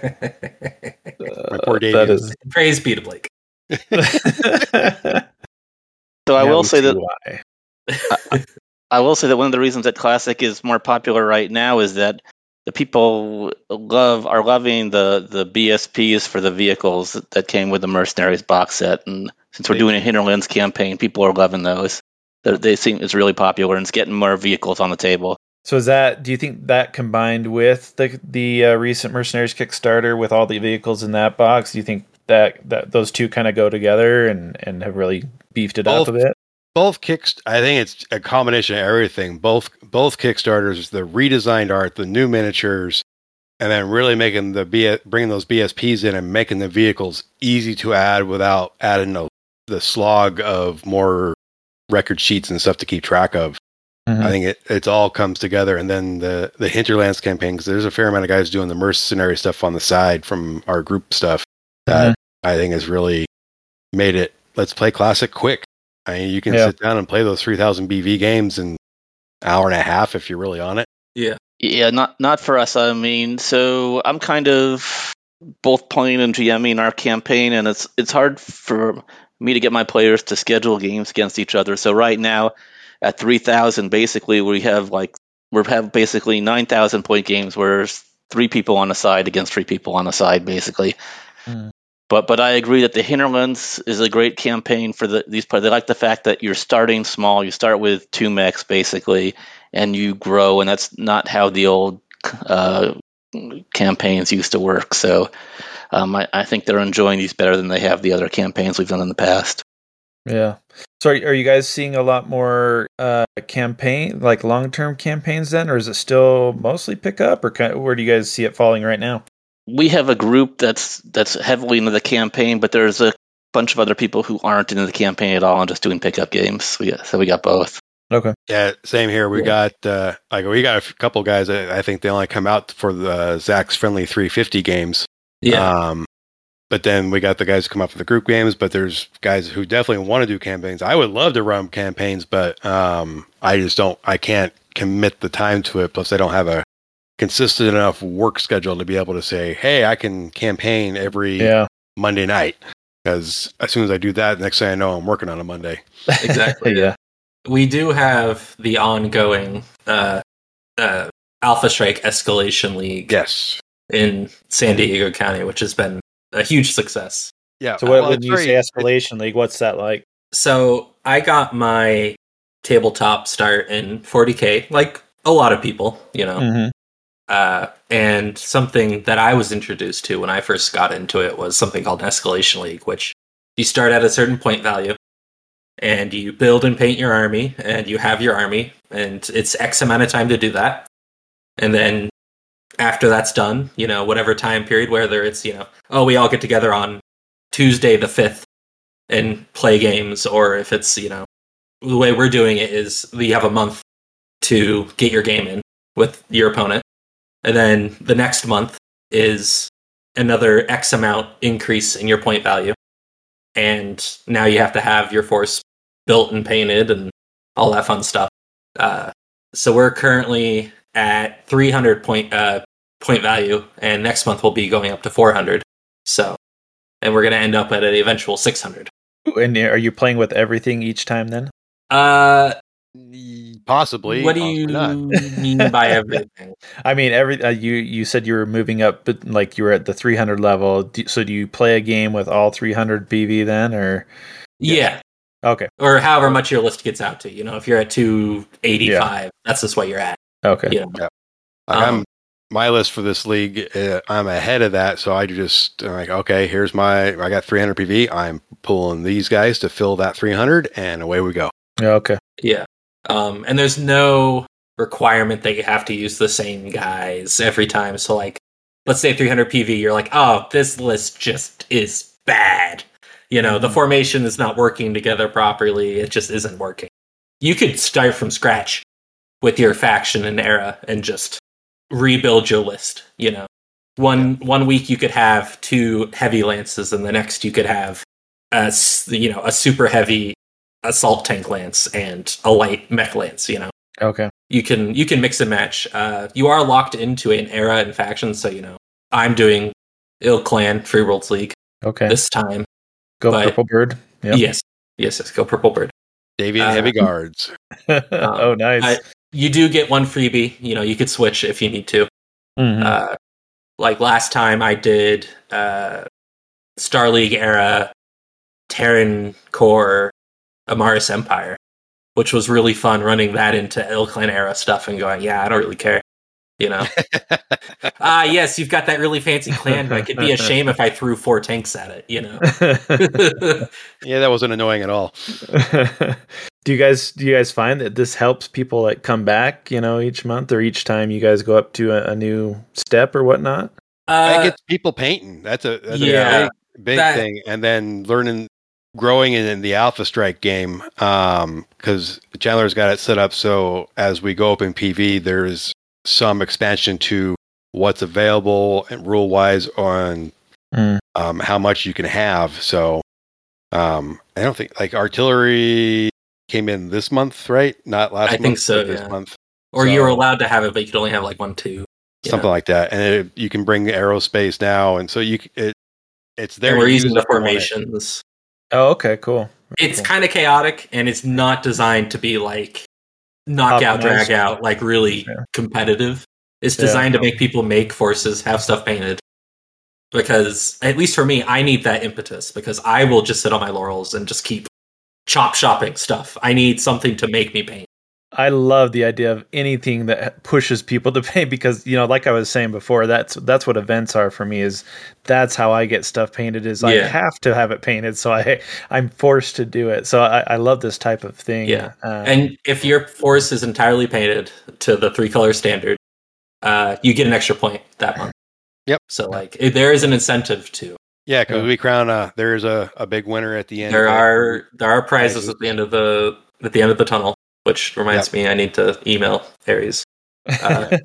My poor Dave. Is... Praise be to Blake. So I will say that. I, I will say that one of the reasons that Classic is more popular right now is that the people love are loving the, the B S Ps for the vehicles that, that came with the Mercenaries box set, and since we're doing a Hinterlands campaign, people are loving those. They're, they seem it's really popular, and it's getting more vehicles on the table. So is that? Do you think that combined with the the uh, recent Mercenaries Kickstarter with all the vehicles in that box, do you think that, that those two kind of go together and, and have really beefed it both, up a bit? Both kicks, I think it's a combination of everything. Both both Kickstarters, the redesigned art, the new miniatures, and then really making the B- bringing those B S Ps in and making the vehicles easy to add without adding the, the slog of more record sheets and stuff to keep track of. Mm-hmm. I think it it all comes together, and then the the Hinterlands campaign, because there's a fair amount of guys doing the mercenary stuff on the side from our group stuff that mm-hmm. I think has really made it. Let's play Classic quick. I mean, you can yeah. sit down and play those three thousand B V games in an hour and a half if you're really on it. Yeah. Yeah, not not for us. I mean, so I'm kind of both playing and GMing our campaign, and it's it's hard for me to get my players to schedule games against each other. So right now, at three thousand, basically, we have like we have basically nine thousand point games where there's three people on a side against three people on a side, basically. Mm. But but I agree that the Hinterlands is a great campaign for the these players. They like the fact that you're starting small. You start with two mechs basically, and you grow. And that's not how the old uh, campaigns used to work. So um, I, I think they're enjoying these better than they have the other campaigns we've done in the past. Yeah. So are, are you guys seeing a lot more uh, campaign, like long-term campaigns then, or is it still mostly pick up, or kind of, where do you guys see it falling right now? We have a group that's that's heavily into the campaign, but there's a bunch of other people who aren't into the campaign at all and just doing pickup games. We got, so we got both. Okay. Yeah, same here. We Yeah. got uh, like we got a couple guys that I think they only come out for the Zach's Friendly three fifty games. Yeah. Um, but then we got the guys who come up for the group games. But there's guys who definitely want to do campaigns. I would love to run campaigns, but um, I just don't. I can't commit the time to it. Plus, I don't have a consistent enough work schedule to be able to say, "Hey, I can campaign every Yeah. Monday night." Because as soon as I do that, next thing I know, I'm working on a Monday. Exactly. Yeah. We do have the ongoing uh, uh, Alpha Strike Escalation League Yes. in San Diego County, which has been a huge success. Yeah. So what, well, when it's you very- say Escalation League, what's that like? So I got my tabletop start in forty K, like a lot of people, you know. Mm-hmm. Uh, and something that I was introduced to when I first got into it was something called an Escalation League, which you start at a certain point value, and you build and paint your army, and you have your army, and it's X amount of time to do that. And then after that's done, you know, whatever time period, whether it's, you know, oh, we all get together on Tuesday the fifth and play games, or if it's, you know, the way we're doing it is you have a month to get your game in with your opponent. And then the next month is another X amount increase in your point value. And now you have to have your force built and painted and all that fun stuff. Uh, so we're currently at three hundred point uh, point value, and next month we'll be going up to four hundred. So, and we're going to end up at an eventual six hundred. And are you playing with everything each time then? Uh, Possibly. what do possibly you not. mean by everything? I mean, every uh, you you said you were moving up, but like you were at the three hundred level. Do, so do you play a game with all three hundred P V then, or Yeah. okay, Or however much your list gets out to. You know, if you're at two eighty-five, that's just what you're at. okay, You know? Like, Um, I'm my list for this league. Uh, I'm ahead of that, so I just I'm like, okay, here's my. I got three hundred P V. I'm pulling these guys to fill that three hundred, and away we go. yeah, okay, Yeah. Um, and there's no requirement that you have to use the same guys every time. So, like, let's say three hundred P V, you're like, oh, this list just is bad. You know, the formation is not working together properly. It just isn't working. You could start from scratch with your faction and era and just rebuild your list. You know, one one week you could have two heavy lances, and the next you could have a s- you know a super heavy assault tank lance and a light mech lance. You know, okay, you can you can mix and match. Uh, you are locked into an era and faction, so you know I'm doing Ill Clan Free Worlds League okay. this time. Go but- Purple Bird. Yep. Yes, yes, yes. Go Purple Bird. Davian Uh, Heavy Guards. oh, nice. I- You do get one freebie. You know, you could switch if you need to. Mhm. Uh, like last time, I did uh, Star League era Terran Core Amaris Empire, which was really fun running that into Ill Clan era stuff and going, yeah, I don't really care. You know, ah, yes, you've got that really fancy clan, but it'd be a shame if I threw four tanks at it. You know. Yeah, that wasn't annoying at all. do you guys do you guys find that this helps people like come back, you know, each month or each time you guys go up to a, a new step or whatnot? Uh, I get people painting. That's a that's yeah, a big, big that- thing. And then learning, growing in, in the Alpha Strike game, because Chandler's got it set up so as we go up in P V, there's some expansion to what's available and rule wise on Mm. um, how much you can have. So um, I don't think like artillery came in this month, right? Not last I month. think so, but this yeah. month. or you were So- allowed to have it, but you could only have like one, two. you Something know. like that, and it, you can bring aerospace now, and so you c- it it's there. And we're to using use the if you want it. formations. Oh, okay, cool. It's Cool. kind of chaotic, and it's not designed to be like knockout, Optimized. drag out, like really Yeah. competitive. It's Yeah. designed to make people make forces, have stuff painted. Because at least for me, I need that impetus because I will just sit on my laurels and just keep chop shopping stuff. I need something to make me paint. I love the idea of anything that pushes people to pay because, you know, like I was saying before, that's that's what events are for me. Is that's how I get stuff painted. Is I Yeah. have to have it painted, so I I'm forced to do it. So I, I love this type of thing. Yeah. Uh, And if your force is entirely painted to the three color standard, uh, you get an extra point that month. Yep. So like it, there is an incentive to. Yeah, because Yeah. we crown a there's a, a big winner at the end. There of it. are there are prizes at the end of the at the end of the tunnel. which reminds yep. me I need to email Aries. Uh,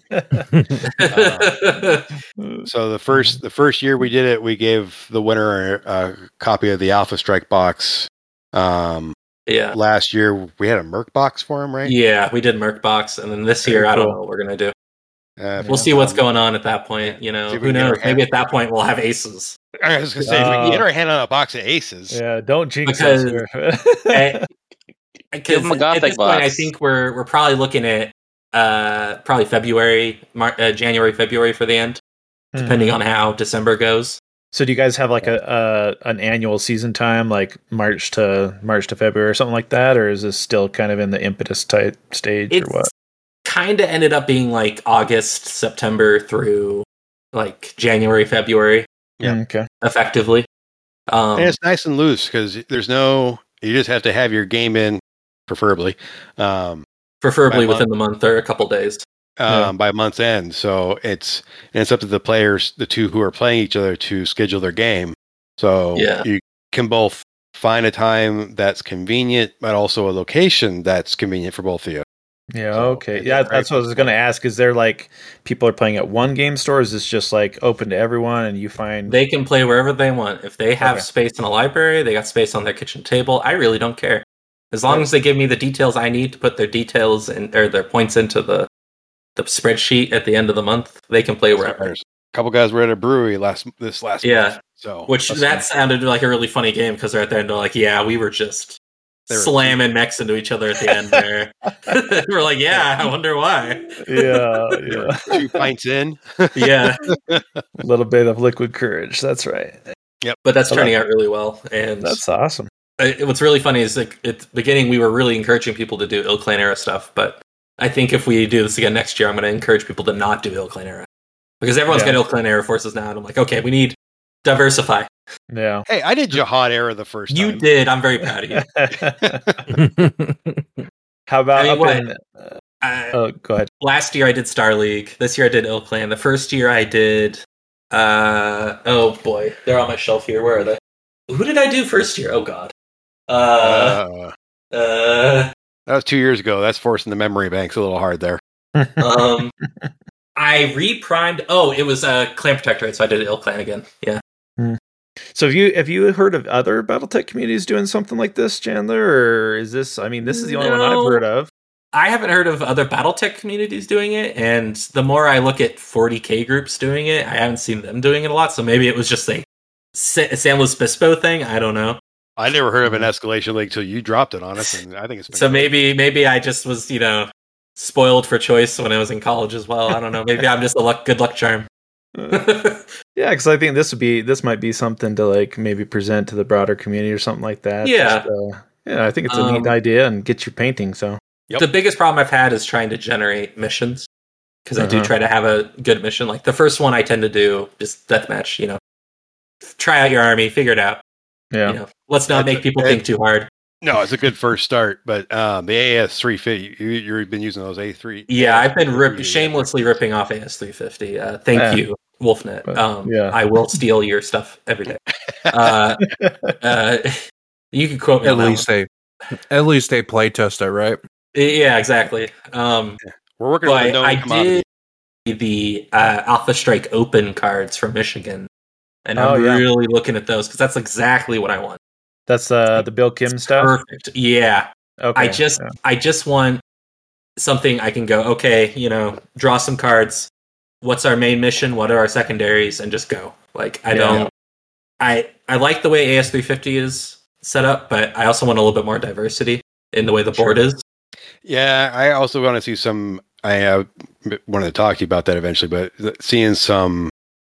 uh, so the first the first year we did it, we gave the winner a, a copy of the Alpha Strike box. Um, yeah. Last year we had a Merc box for him, right? Yeah, we did Merc box, and then this year Very I don't cool. know what we're gonna do. Uh, we'll see what's um, going on at that point. You know, who knows? Maybe at that point we'll have aces. I was gonna say, uh, if we can get our hand on a box of aces. Yeah, don't jinx because, us. at, because at this box. point, I think we're we're probably looking at uh, probably February, Mar- uh, January, February for the end, mm-hmm. depending on how December goes. So, do you guys have like a, a an annual season time, like March to March to February or something like that, or is this still kind of in the impetus type stage, it's or what? Kind of ended up being like August, September through like January, February. Yeah. Okay. Effectively. Um, and it's nice and loose because there's no. You just have to have your game in, preferably. Um, preferably within month. the month or a couple days. Um, yeah. By month's end, so it's and it's up to the players, the two who are playing each other, to schedule their game. So yeah. you can both find a time that's convenient, but also a location that's convenient for both of you. Yeah. So okay. Yeah, that's what I was going to ask. Is there like people are playing at one game store? Is this just like open to everyone, and you find they can play wherever they want? If they have okay. space in a library, they got space on their kitchen table. I really don't care, as long yeah. as they give me the details I need to put their details in or their points into the. the spreadsheet at the end of the month, they can play wherever. There's a couple guys were at a brewery last this last yeah. month. So which that fun. sounded like a really funny game because they're at the end, they're like, yeah, we were just were slamming mechs into each other at the end there. We're like, yeah, I wonder why. Yeah, yeah. Two pints in. Yeah. A little bit of liquid courage. That's right. Yep. But that's turning out really well. And that's awesome. It, what's really funny is like at the beginning, we were really encouraging people to do Ill Clan era stuff, but I think if we do this again next year, I'm going to encourage people to not do Ill Clan era. Because everyone's yeah. got Ill Clan era forces now, and I'm like, okay, we need diversify. Yeah. Hey, I did Jihad era the first you time. You did. I'm very proud of you. How about I mean, up what, in... Uh, oh, go ahead. Last year I did Star League. This year I did Ill Clan. The first year I did... Uh, oh, boy. They're on my shelf here. Where are they? Who did I do first year? Oh, God. Uh... uh, uh That was two years ago. That's forcing the memory banks a little hard there. um, I reprimed. Oh, it was a uh, Clan Protectorate, so I did Ill Clan again. Yeah. Mm. So have you have you heard of other BattleTech communities doing something like this, Chandler? Or is this? I mean, this is the only no, one I've heard of. I haven't heard of other BattleTech communities doing it, and the more I look at forty K groups doing it, I haven't seen them doing it a lot. So maybe it was just a San Luis Obispo thing. I don't know. I never heard of an escalation league till you dropped it on us, and I think it's been so great. maybe maybe I just was you know spoiled for choice when I was in college as well. I don't know. Maybe I'm just a luck good luck charm. uh, yeah, because I think this would be this might be something to like maybe present to the broader community or something like that. Yeah, just, uh, yeah, I think it's a um, neat idea and get you painting. So yep. The biggest problem I've had is trying to generate missions because uh-huh. I do try to have a good mission. Like the first one I tend to do just deathmatch. You know, try out your army, figure it out. Yeah, you know, let's not That's make people a, think too hard. No, it's a good first start, but um, the A S three fifty, you, you've been using those A three. Yeah, I've been rip- shamelessly ripping off A S three fifty. Uh, thank yeah. you, Wolfnet. But, um, yeah. I will steal your stuff every day. Uh, uh, you can quote me at on least they, at least they play test it, right? Yeah, exactly. Um, We're working on I did the uh, Alpha Strike Open cards from Michigan. And I'm oh, yeah. really looking at those because that's exactly what I want. That's uh, the Bill Kim stuff? Perfect. Yeah. Okay. I just yeah. I just want something I can go, okay, you know, draw some cards. What's our main mission? What are our secondaries? And just go. Like, I yeah. don't... I, I like the way A S three fifty is set up, but I also want a little bit more diversity in the way the board sure. is. Yeah, I also want to see some... I uh, wanted to talk to you about that eventually, but seeing some...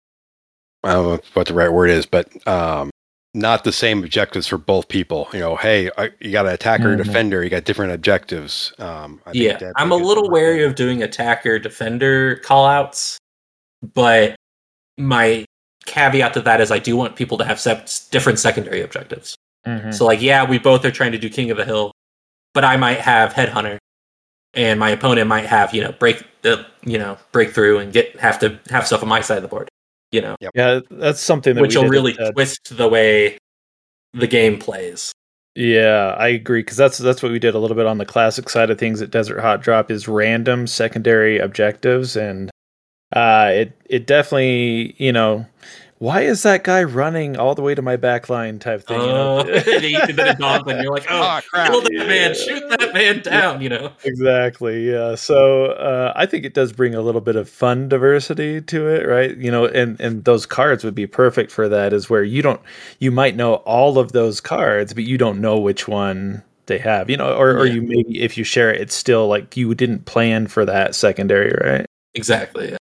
I don't know what the right word is, but um, not the same objectives for both people. You know, hey, I, you got an attacker, mm-hmm. defender, you got different objectives. Um, I yeah, think I'm a little wary of doing attacker, defender callouts, but my caveat to that is I do want people to have se- different secondary objectives. Mm-hmm. So, like, yeah, we both are trying to do King of the Hill, but I might have Headhunter, and my opponent might have, you know, break the, you know, breakthrough and get have to have stuff on my side of the board. You know, yep. yeah, that's something that which we will really at, twist the way the game plays. Yeah, I agree because that's that's what we did a little bit on the classic side of things at Desert Hot Drop is random secondary objectives, and uh, it it definitely you know why is that guy running all the way to my back line type thing. You know? Uh, then it dawns and you're like, oh, Ah, crap. kill that man, shoot that man down. You know, Exactly. Yeah. So uh, I think it does bring a little bit of fun diversity to it, right? You know, and and those cards would be perfect for that. Is where you don't, you might know all of those cards, but you don't know which one they have. You know, or or Yeah. you maybe if you share it, it's still like you didn't plan for that secondary, right? exactly.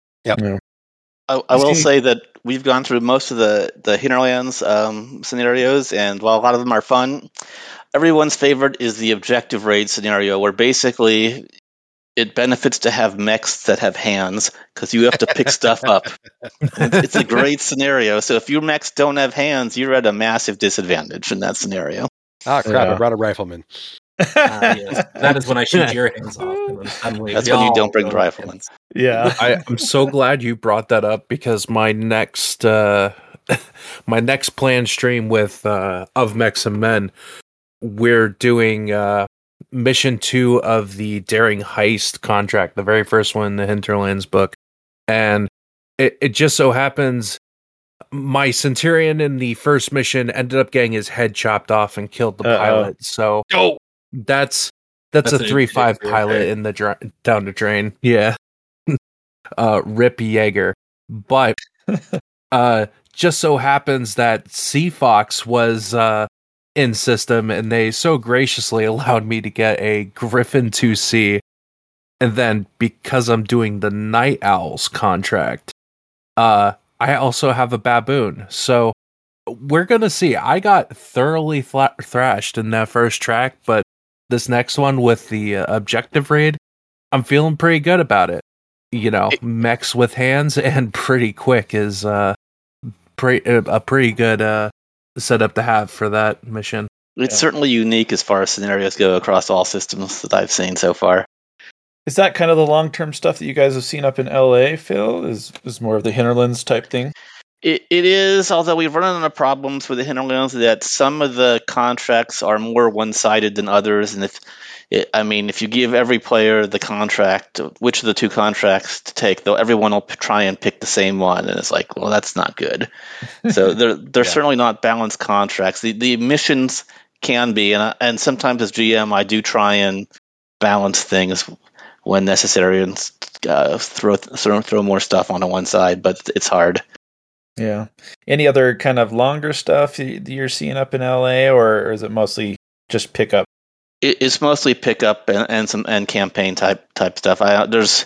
I, I will say that we've gone through most of the the Hinterlands um, scenarios, and while a lot of them are fun, everyone's favorite is the objective raid scenario, where basically it benefits to have mechs that have hands because you have to pick stuff up. It's, it's a great scenario. So if your mechs don't have hands, you're at a massive disadvantage in that scenario. Ah, crap! Yeah. I brought a rifleman. Ah, yes. That is when I shoot your hands off. And then suddenly That's we when you all don't bring go the riflemen. against- Yeah. I, I'm so glad you brought that up because my next uh, my next planned stream with uh, of Mechs and Men, we're doing uh, mission two of the Daring Heist contract, the very first one in the Hinterlands book, and it, it just so happens my Centurion in the first mission ended up getting his head chopped off and killed the Uh-oh. pilot. So Oh, that's that's, That's a an three five interesting pilot repair. in the dra- down the drain. Yeah. uh Rip Yeager. But uh just so happens that Sea Fox was uh in system and they so graciously allowed me to get a Griffin two C. And then because I'm doing the Night Owls contract, uh I also have a baboon. So we're going to see. I got thoroughly fla- thrashed in that first track, but this next one with the uh, objective raid, I'm feeling pretty good about it. You know, mechs with hands and pretty quick is uh, pre- a pretty good uh, setup to have for that mission. It's Yeah. certainly unique as far as scenarios go across all systems that I've seen so far. Is that kind of the long term stuff that you guys have seen up in L A, Phil? Is is more of the Hinterlands type thing? It, it is, although we've run into problems with the Hinterlands that some of the contracts are more one-sided than others, and if it, I mean, if you give every player the contract, which of the two contracts to take, though, everyone will p- try and pick the same one, and it's like, well, that's not good. So they're they're Yeah. certainly not balanced contracts. The the missions can be, and I, and sometimes as G M, I do try and balance things when necessary and uh, throw throw throw more stuff onto one side, but it's hard. Yeah. Any other kind of longer stuff y- that you're seeing up in L A, or, or is it mostly just pick up? It, it's mostly pickup and, and some and campaign type type stuff. I there's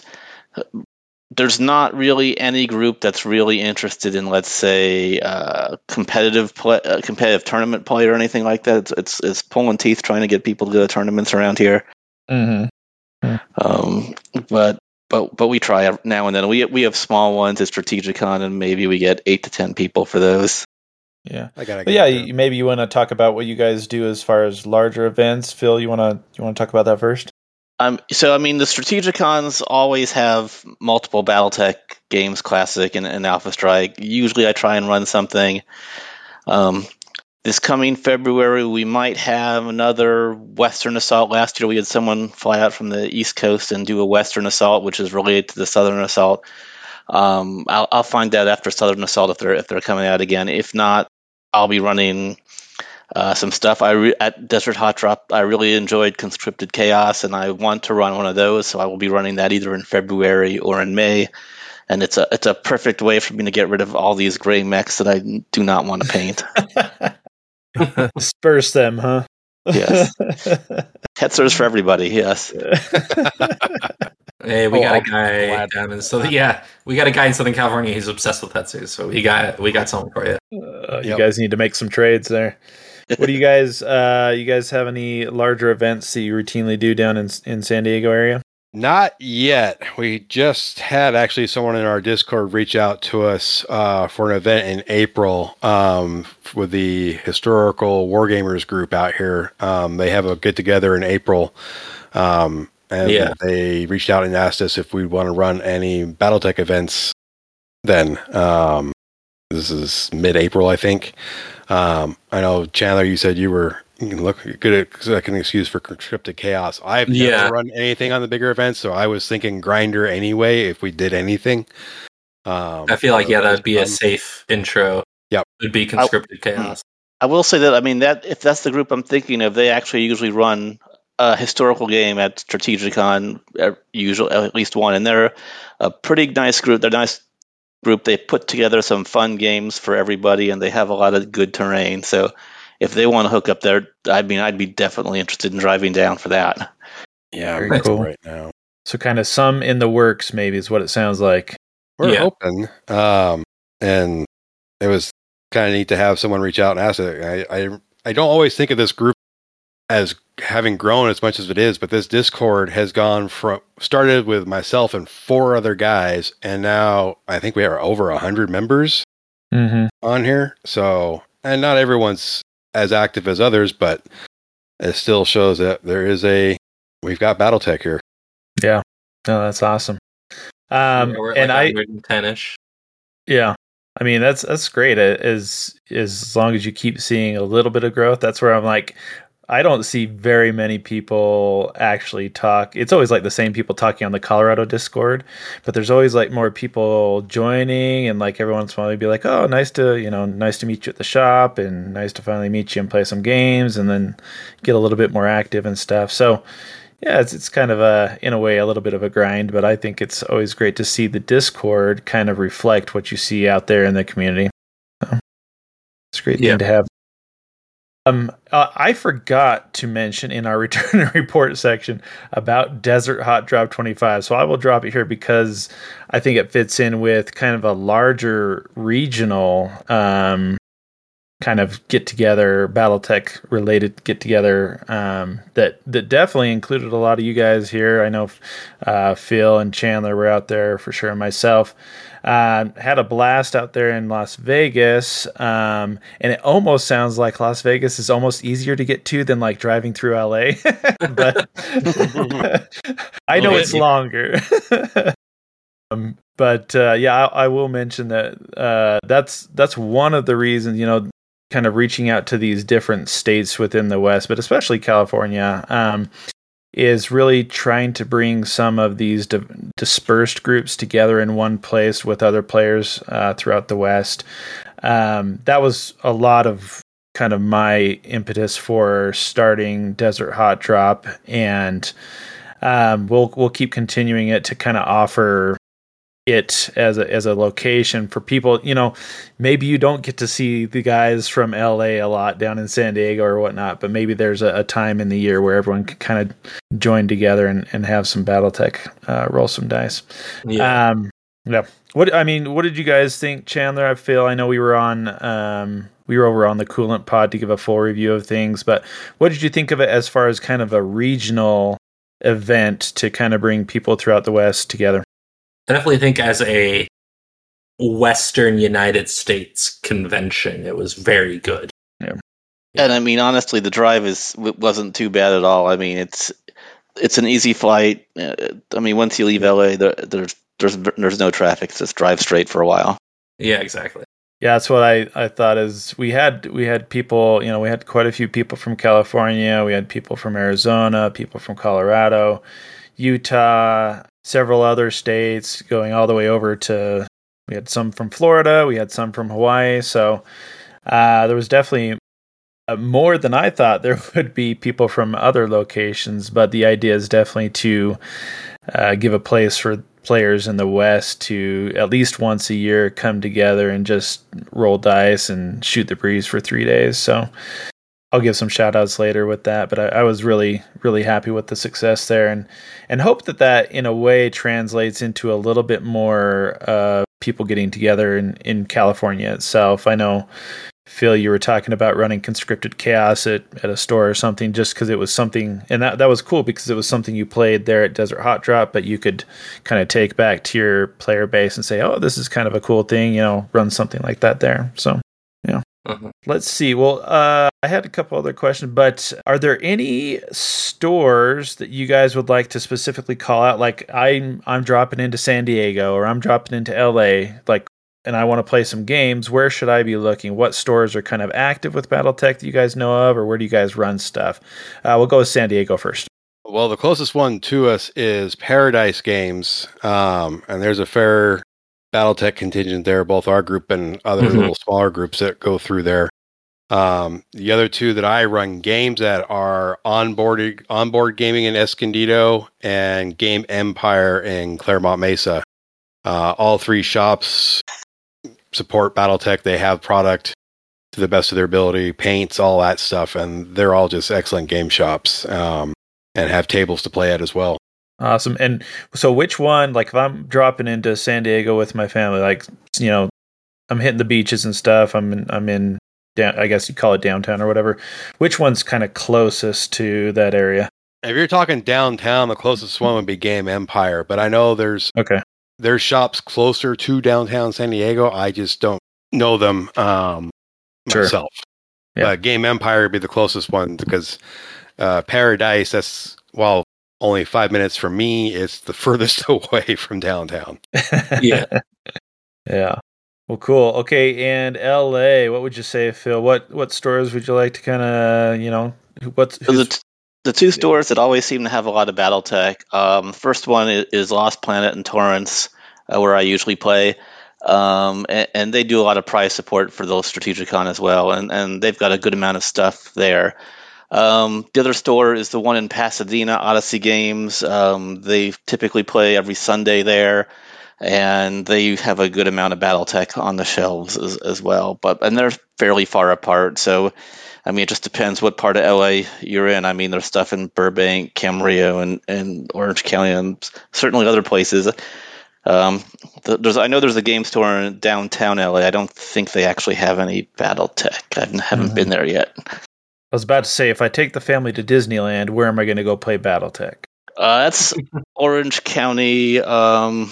there's not really any group that's really interested in, let's say, uh, competitive play, uh, competitive tournament play or anything like that. It's, it's it's pulling teeth trying to get people to go to tournaments around here. Mm-hmm. Um, but but but we try ev- now and then. We we have small ones at Strategicon, and maybe we get eight to ten people for those. Yeah. I gotta. But yeah, you, maybe you want to talk about what you guys do as far as larger events. Phil, you want to you want to talk about that first? Um, so I mean, the Strategicons always have multiple BattleTech games, Classic and, and Alpha Strike. Usually, I try and run something. Um, this coming February, we might have another Western Assault. Last year, we had someone fly out from the East Coast and do a Western Assault, which is related to the Southern Assault. Um, I'll, I'll find out after Southern Assault if they're if they're coming out again. If not, I'll be running uh, some stuff. I re- at Desert Hot Drop, I really enjoyed Conscripted Chaos, and I want to run one of those. So I will be running that either in February or in May. And it's a it's a perfect way for me to get rid of all these gray mechs that I do not want to paint. Disperse them, huh? Yes. Hetzers for everybody. Yes. Hey, we Oh, got I'll a be guy glad. down in so yeah, we got a guy in Southern California. He's obsessed with Tetsu, so we got we got something for you. Uh, you Yep. guys need to make some trades there. What do you guys? Uh, you guys have any larger events that you routinely do down in in San Diego area? Not yet. We just had actually someone in our Discord reach out to us uh, for an event in April um, with the Historical Wargamers group out here. Um, they have a get together in April, um, and Yeah. they reached out and asked us if we'd want to run any BattleTech events. Then um, this is mid-April, I think. Um, I know Chandler, you said you were you can look good at like an excuse for Conscripted Chaos. I've never Yeah. run anything on the bigger events, so I was thinking Grinder anyway. If we did anything, um, I feel like yeah, that would be a fun. safe intro. Yep. It would be Conscripted Chaos. I will say that I mean that if that's the group I'm thinking of, they actually usually run a historical game at Strategicon, uh, usually at least one, and they're a pretty nice group. They're a nice group. They put together some fun games for everybody, and they have a lot of good terrain. So if they want to hook up there, I mean, I'd be definitely interested in driving down for that. Yeah, Very I'm cool. right now. So kind of some in the works, maybe is what it sounds like. We're Yeah. hoping, um, and it was kind of neat to have someone reach out and ask it. I, I I don't always think of this group as having grown as much as it is, but this Discord has gone from started with myself and four other guys, and now I think we are over a hundred members Mm-hmm. on here. So, and not everyone's as active as others, but it still shows that there is a we've got BattleTech here. Yeah. No, that's awesome. Um, Yeah, we're at and like I, one hundred ten-ish. yeah, I mean, that's, that's great. As, as long as you keep seeing a little bit of growth, that's where I'm like, I don't see very many people actually talk. It's always like the same people talking on the Colorado Discord, but there's always like more people joining, and like every once in a while they'd be like, oh, nice to, you know, nice to meet you at the shop, and nice to finally meet you and play some games, and then get a little bit more active and stuff. So yeah, it's it's kind of a, in a way, a little bit of a grind, but I think it's always great to see the Discord kind of reflect what you see out there in the community. So, it's a great Yeah. thing to have. Um, uh, I forgot to mention in our return and report section about Desert Hot Drop twenty-five, so I will drop it here because I think it fits in with kind of a larger regional um, kind of get together, BattleTech related get together um, that that definitely included a lot of you guys here. I know uh, Phil and Chandler were out there for sure, and myself. Uh, had a blast out there in Las Vegas, um, and it almost sounds like Las Vegas is almost easier to get to than like driving through L A. But I know Well, it's yeah. longer. um, but uh, yeah, I, I will mention that uh, that's that's one of the reasons, you know, kind of reaching out to these different states within the West, but especially California. Um, is really trying to bring some of these di- dispersed groups together in one place with other players uh, throughout the West. Um, that was a lot of kind of my impetus for starting Desert Hot Drop, and um, we'll we'll keep continuing it to kind of offer it as a as a location for people. You know, maybe you don't get to see the guys from L A a lot down in San Diego or whatnot, but maybe there's a, a time in the year where everyone can kind of join together and, and have some BattleTech, uh, roll some dice. Yeah. Um, yeah. What I mean, what did you guys think, Chandler? I feel I know we were on um, we were over on the Coolant Pod to give a full review of things, but what did you think of it as far as kind of a regional event to kind of bring people throughout the West together? I definitely think as a Western United States convention, it was very good. And I mean, honestly, the drive is w- wasn't too bad at all. I mean, it's it's an easy flight. Uh, I mean, once you leave L A, there, there's there's there's no traffic. Just drive straight for a while. Yeah, exactly. Yeah, that's what I, I thought is we had we had people, you know, we had quite a few people from California, we had people from Arizona, people from Colorado, Utah, several other states, going all the way over to, we had some from Florida, we had some from Hawaii. So uh, there was definitely uh, more than I thought there would be people from other locations, but the idea is definitely to uh, give a place for players in the West to at least once a year come together and just roll dice and shoot the breeze for three days. So I'll give some shout outs later with that, but I, I was really, really happy with the success there, and, and hope that that in a way translates into a little bit more uh, people getting together in, in California itself. I know, Phil, you were talking about running Conscripted Chaos at, at a store or something, just because it was something, and that, that was cool because it was something you played there at Desert Hot Drop, but you could kind of take back to your player base and say, oh, this is kind of a cool thing, you know, run something like that there. So, yeah. Uh-huh. Let's see. Well, uh, I had a couple other questions, but are there any stores that you guys would like to specifically call out? Like I'm, I'm dropping into San Diego or I'm dropping into L A. Like, and I want to play some games, where should I be looking? What stores are kind of active with BattleTech that you guys know of, or where do you guys run stuff? Uh, we'll go with San Diego first. Well, the closest one to us is Paradise Games, um, and there's a fair BattleTech contingent there, both our group and other Mhm. little smaller groups that go through there. Um, the other two that I run games at are Onboard, Onboard Gaming in Escondido and Game Empire in Claremont Mesa. Uh, all three shops support BattleTech. They have product to the best of their ability, paints, all that stuff, and they're all just excellent game shops, um, and have tables to play at as well. Awesome. And so which one, like if I'm dropping into San Diego with my family, like, you know, I'm hitting the beaches and stuff, I'm in, I'm in, down, I guess you call it downtown or whatever. Which one's kind of closest to that area? If you're talking downtown, the closest one would be Game Empire, but I know there's Okay. there's shops closer to downtown San Diego. I just don't know them um, Sure. myself. Yeah. But Game Empire would be the closest one because uh, Paradise, that's, well, only five minutes from me. It's the furthest away from downtown. Yeah. Yeah. Well, cool. Okay, and L A, what would you say, Phil? What what stores would you like to kind of, you know, what's So the, who's, t- the two stores that always seem to have a lot of BattleTech. Um, first one is, is Lost Planet in Torrance, uh, where I usually play, um, and, and they do a lot of prize support for those Strategicon as well, and, and they've got a good amount of stuff there. Um, the other store is the one in Pasadena, Odyssey Games. Um, they typically play every Sunday there, and they have a good amount of BattleTech on the shelves as, as well. But and they're fairly far apart, so I mean, it just depends what part of L A you're in. I mean, there's stuff in Burbank, Camarillo, and, and Orange County, and certainly other places. Um, th- there's I know there's a game store in downtown L A. I don't think they actually have any BattleTech. I haven't Mhm. been there yet. I was about to say, if I take the family to Disneyland, where am I going to go play BattleTech? Uh, that's Orange County. Um,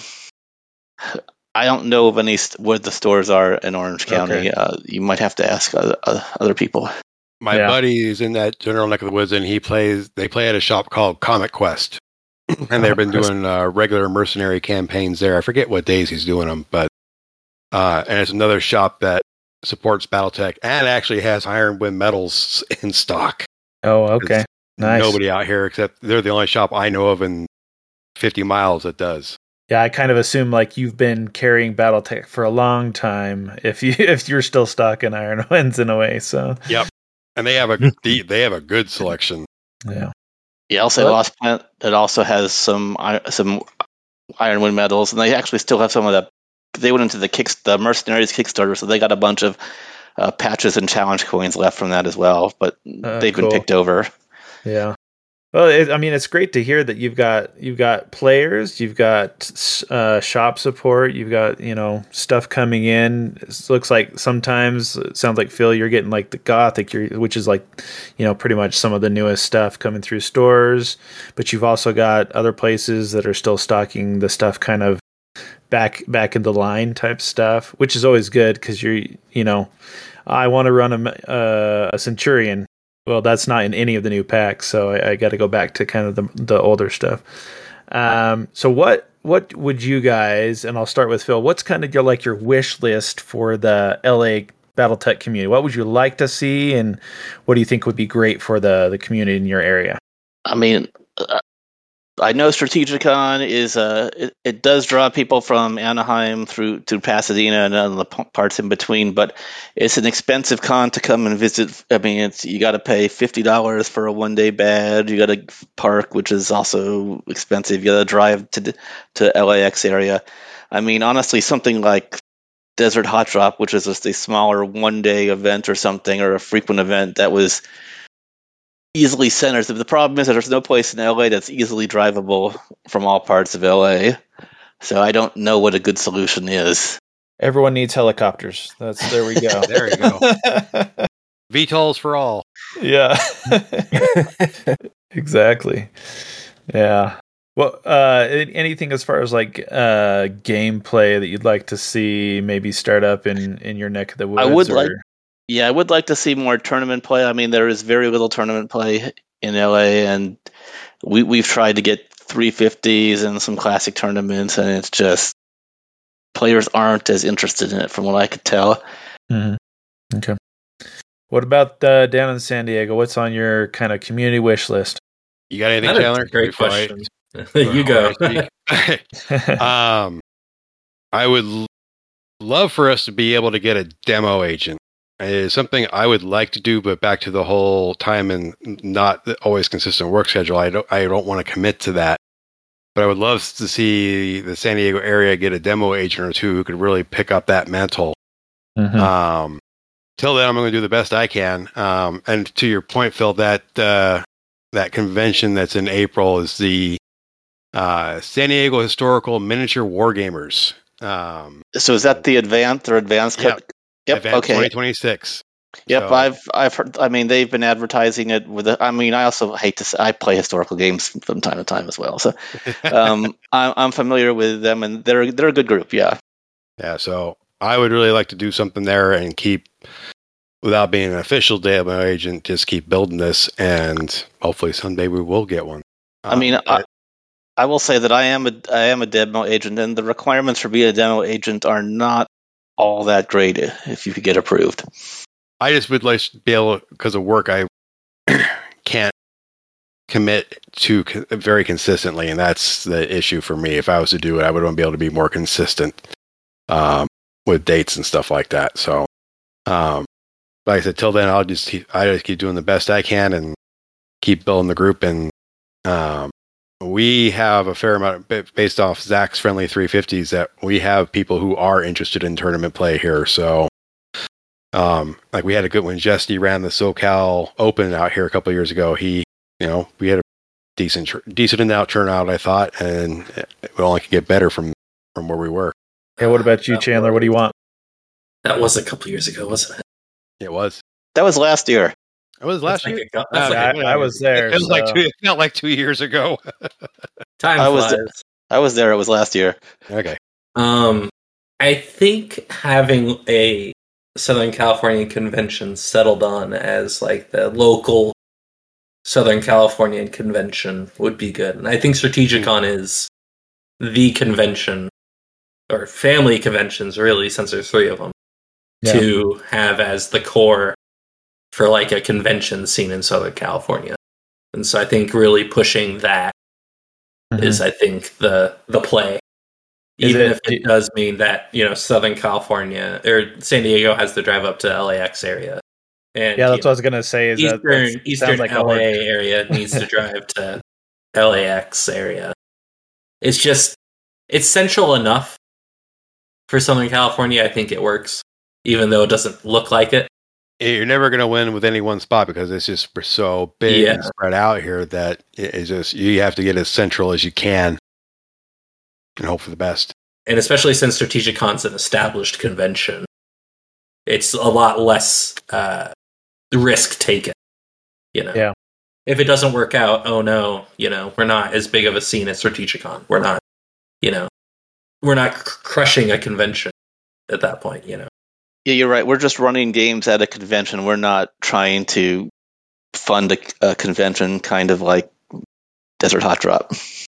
I don't know of any st- where the stores are in Orange County. Okay. Uh, you might have to ask other, other people. My Yeah. buddy is in that general neck of the woods, and he plays. They play at a shop called Comic Quest, and they've been Quest. doing uh, regular mercenary campaigns there. I forget what days he's doing them, but uh, and it's another shop that supports BattleTech and actually has Ironwind medals in stock. Oh, okay. It's Nice. Nobody out here except they're the only shop I know of in fifty miles that does. Yeah, I kind of assume like you've been carrying BattleTech for a long time if you if you're still stocking Iron Winds in a way. So Yep, and they have a the, they have a good selection. yeah. Yeah, I'll say Well- Lost Planet that also has some i- some Ironwind medals, and they actually still have some of the. They went into the kick the Mercenaries Kickstarter, so they got a bunch of uh, patches and challenge coins left from that as well. But Uh, they've cool. been picked over. Yeah. Well, it, I mean, it's great to hear that you've got you've got players, you've got uh, shop support, you've got you know stuff coming in. It looks like sometimes it sounds like Phil, you're getting like the Gothic, you're, which is like you know pretty much some of the newest stuff coming through stores. But you've also got other places that are still stocking the stuff kind of back back in the line type stuff, which is always good because you're you know I want to run a uh, a Centurion. Well, that's not in any of the new packs, so I, I got to go back to kind of the the older stuff. Um, so what what would you guys? And I'll start with Phil. What's kind of your like your wish list for the L A BattleTech community? What would you like to see, and what do you think would be great for the the community in your area? I mean, uh, I know Strategicon is uh, it, it does draw people from Anaheim through to Pasadena and other p- parts in between, but it's an expensive con to come and visit. I mean, it's you got to pay fifty dollars for a one day badge. You got to park, which is also expensive. You got to drive to the- to L A X area. I mean, honestly, something like Desert Hot Drop, which is just a smaller one day event or something, or a frequent event that was easily centered. The problem is that there's no place in L A that's easily drivable from all parts of L A. So I don't know what a good solution is. Everyone needs helicopters. That's there we go. There you go. V TOLs for all. Yeah. Exactly. Yeah. Well, uh, anything as far as like uh, gameplay that you'd like to see maybe start up in, in your neck of the woods? I would or... like- Yeah, I would like to see more tournament play. I mean, there is very little tournament play in L A, and we we've tried to get three fifties and some classic tournaments, and it's just players aren't as interested in it, from what I could tell. Mm-hmm. Okay. What about uh, down in San Diego? What's on your kind of community wish list? You got anything, That's Chandler? a great Before question. I- You go. um, I would l- love for us to be able to get a demo agent. It is something I would like to do, but back to the whole time and not always consistent work schedule. I don't. I don't want to commit to that. But I would love to see the San Diego area get a demo agent or two who could really pick up that mantle. Mm-hmm. Um, till then, I'm going to do the best I can. Um, and to your point, Phil, that uh, that convention that's in April is the uh, San Diego Historical Miniature Wargamers. Um, So is that the advanced or advanced? Yep. Yep. Event Okay. twenty twenty-six. Yep, So- I've I've heard. I mean, they've been advertising it with. A, I mean, I also hate to. Say, I play historical games from time to time as well, so um, I'm I'm familiar with them, and they're they're a good group. Yeah. Yeah, so I would really like to do something there and keep, without being an official demo agent, just keep building this, and hopefully someday we will get one. I mean, Um, I, I will say that I am a I am a demo agent, and the requirements for being a demo agent are not all that great if you could get approved. I just would like to be able, because of work, I can't commit to co- very consistently, and that's the issue for me. If I was to do it, I would want to be able to be more consistent um, with dates and stuff like that. So, um, like I said, till then, I'll just keep, I just keep doing the best I can and keep building the group. And um, we have a fair amount, of, based off Zach's friendly three fifties, that we have people who are interested in tournament play here. So. Um, like we had a good one. Jesse ran the SoCal Open out here a couple of years ago. He, you know, we had a decent, decent enough turnout, I thought, and it only could get better from from where we were. Yeah. What about you, That Chandler? What do you want? That was a couple years ago, wasn't it? It was. That was last year. It was last That's year. like a go- that's Okay, like a- I, I was there. It was like so- two, it felt like two years ago. Time I was flies. I was there. It was last year. Okay. Um, I think having a Southern California convention settled on as like the local Southern Californian convention would be good. And I think Strategicon is the convention, or family conventions really, since there's three of them, Yeah. to have as the core for like a convention scene in Southern California. And so I think really pushing that Mhm. is, I think, the the play. Is Even it- if it does mean that, you know, Southern California or San Diego has to drive up to L A X area. And Yeah, you that's what I was gonna say. Is know, that Eastern that Eastern sounds like a L A hard- area needs to drive to L A X area. It's just it's central enough for Southern California. I think it works, even though it doesn't look like it. You're never going to win with any one spot because it's just so big Yeah. and spread out here that it's just you have to get as central as you can and hope for the best. And especially since Strategicon's an established convention, it's a lot less uh, risk taken. You know, Yeah. if it doesn't work out, oh no, you know, we're not as big of a scene as Strategicon. We're not, you know, we're not cr- crushing a convention at that point. You know, Yeah, you're right. We're just running games at a convention. We're not trying to fund a, a convention, kind of like Desert Hot Drop.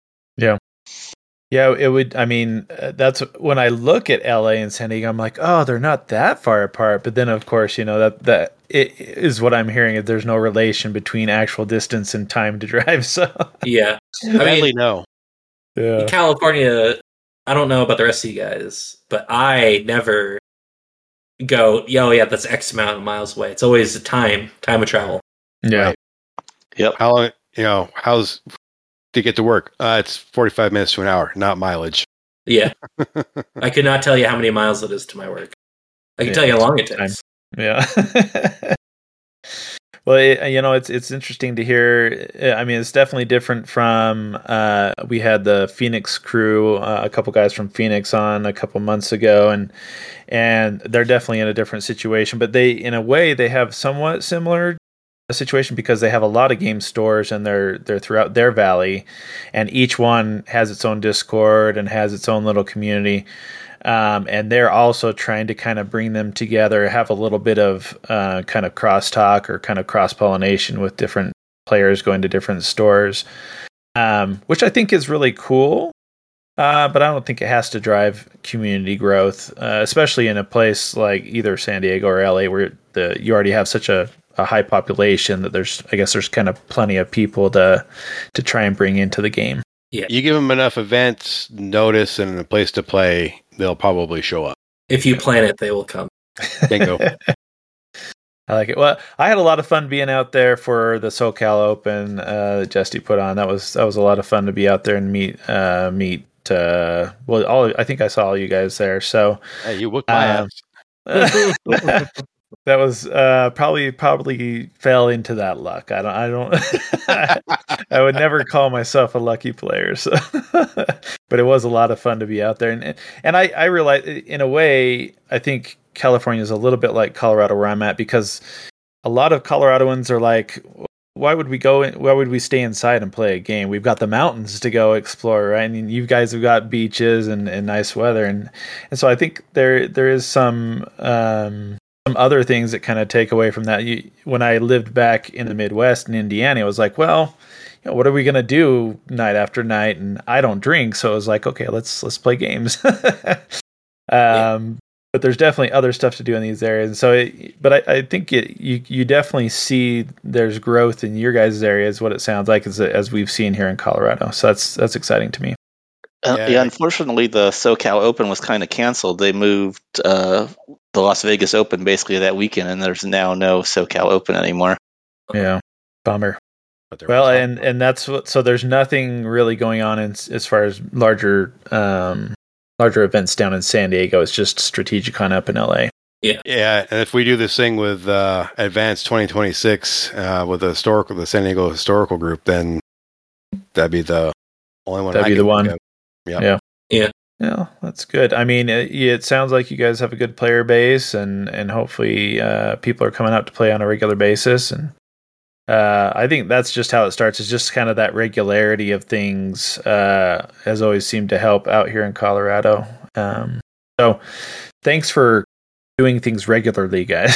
Yeah, it would. I mean, uh, that's when I look at L A and San Diego, I'm like, oh, they're not that far apart. But then, of course, you know that that it is what I'm hearing. Is there's no relation between actual distance and time to drive. So yeah. I Sadly, mean, no. yeah, California. I don't know about the rest of you guys, but I never go, yo, yeah, that's X amount of miles away. It's always the time, time of travel. yeah, Right. Yep. How long, you know, how's to get to work? Uh, it's forty-five minutes to an hour, not mileage. Yeah. I could not tell you how many miles it is to my work. I can Yeah, tell you how long it time. takes. yeah. Well, it, you know, it's it's interesting to hear. I mean, it's definitely different from. Uh, we had the Phoenix crew, uh, a couple guys from Phoenix on a couple months ago, and and they're definitely in a different situation. But they, in a way, they have somewhat similar situation because they have a lot of game stores and they're they're throughout their valley, and each one has its own Discord and has its own little community. Um, and they're also trying to kind of bring them together, have a little bit of uh, kind of crosstalk or kind of cross pollination with different players going to different stores, um, which I think is really cool. Uh, but I don't think it has to drive community growth, uh, especially in a place like either San Diego or L A, where the you already have such a, a high population that there's, I guess, there's kind of plenty of people to to try and bring into the game. Yeah. You give them enough events, notice, and a place to play, they'll probably show up. If you plan it, they will come. Bingo. I like it. Well, I had a lot of fun being out there for the SoCal Open uh, that Justy put on. That was that was a lot of fun to be out there and meet uh, meet. Uh, well, all I think I saw all you guys there. So Hey, you whooped my um, ass. that was uh, probably probably fell into that luck. I don't I don't I would never call myself a lucky player. So, but it was a lot of fun to be out there, and and I I realize in a way I think California is a little bit like Colorado where I'm at, because a lot of Coloradoans are like, why would we go in, why would we stay inside and play a game? We've got the mountains to go explore, right? I mean, you guys have got beaches and, and nice weather, and and so I think there there is some um, some other things that kind of take away from that. You, when I lived back in the Midwest in Indiana, I was like, well, you know, what are we gonna do night after night? And I don't drink, so I was like, okay, let's let's play games. um, yeah. But there's definitely other stuff to do in these areas. So, it, but I, I think it, you you definitely see there's growth in your guys' areas. What it sounds like, as as we've seen here in Colorado. So that's that's exciting to me. Uh, Yeah. yeah, unfortunately, the SoCal Open was kind of canceled. They moved uh, the Las Vegas Open basically that weekend, and there's now no SoCal Open anymore. Yeah, bummer. But there Well, was and and that's what. So there's nothing really going on in, as far as larger um, larger events down in San Diego. It's just StrategiCon up in L A. Yeah, and if we do this thing with uh, Advanced twenty twenty-six uh, with the historical, the San Diego Historical Group, then that'd be the only one. That'd I be can the one. think of. Yeah. Yeah. Yeah. Yeah, that's good. I mean, it, it sounds like you guys have a good player base, and and hopefully uh, people are coming out to play on a regular basis. And uh, I think that's just how it starts. It's just kind of that regularity of things uh, has always seemed to help out here in Colorado. Um, so, thanks for doing things regularly, guys.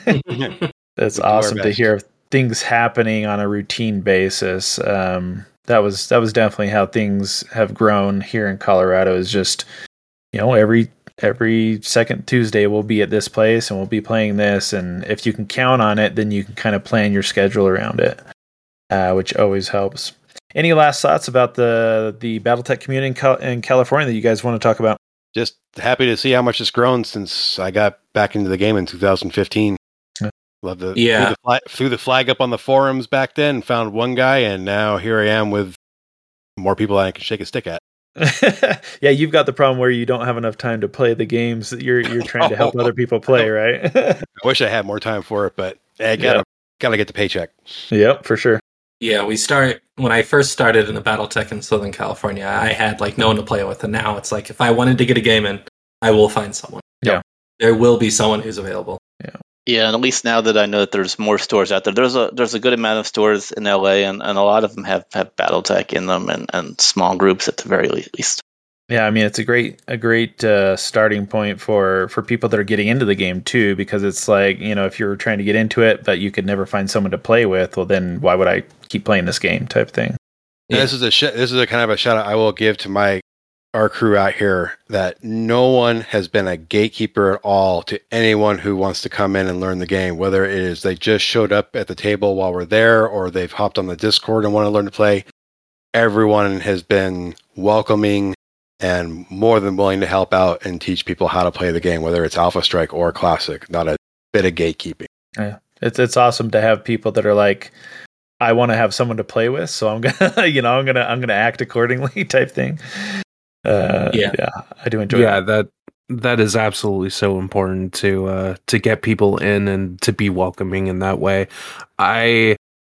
That's We do our awesome to best. hear things happening on a routine basis. Um, that was that was definitely how things have grown here in Colorado. Is just, you know, every every second Tuesday we'll be at this place and we'll be playing this, and if you can count on it, then you can kind of plan your schedule around it, uh, which always helps. Any last thoughts about the the BattleTech community in, Cal- in California that you guys want to talk about? Just happy to see how much it's grown since I got back into the game in two thousand fifteen. Yeah. Love the Yeah. threw the, flag, threw the flag up on the forums back then, found one guy, and now here I am with more people I can shake a stick at. Yeah, you've got the problem where you don't have enough time to play the games that you're you're trying to help other people play, right? I wish I had more time for it, but I gotta Yeah. gotta get the paycheck. Yep, for sure. Yeah, we start when I first started in the BattleTech in Southern California. I had like no one to play with, and now it's like if I wanted to get a game in, I will find someone. Yeah. There will be someone who's available. Yeah, and at least now that I know that there's more stores out there, there's a there's a good amount of stores in L A, and, and a lot of them have, have BattleTech in them, and, and small groups at the very least. Yeah, I mean it's a great a great uh, starting point for for people that are getting into the game too, because it's like, you know, if you're trying to get into it but you could never find someone to play with, well then why would I keep playing this game type thing? And Yeah. This is a sh- this is a kind of a shout out I will give to my our crew out here, that no one has been a gatekeeper at all to anyone who wants to come in and learn the game, whether it is they just showed up at the table while we're there or they've hopped on the Discord and want to learn to play. Everyone has been welcoming and more than willing to help out and teach people how to play the game, whether it's Alpha Strike or Classic. Not a bit of gatekeeping. Yeah, it's it's awesome to have people that are like, I want to have someone to play with, so I'm gonna you know I'm gonna I'm gonna act accordingly type thing. Uh, Yeah. yeah, I do enjoy. yeah, that. that that is absolutely so important to uh, to get people in and to be welcoming in that way. I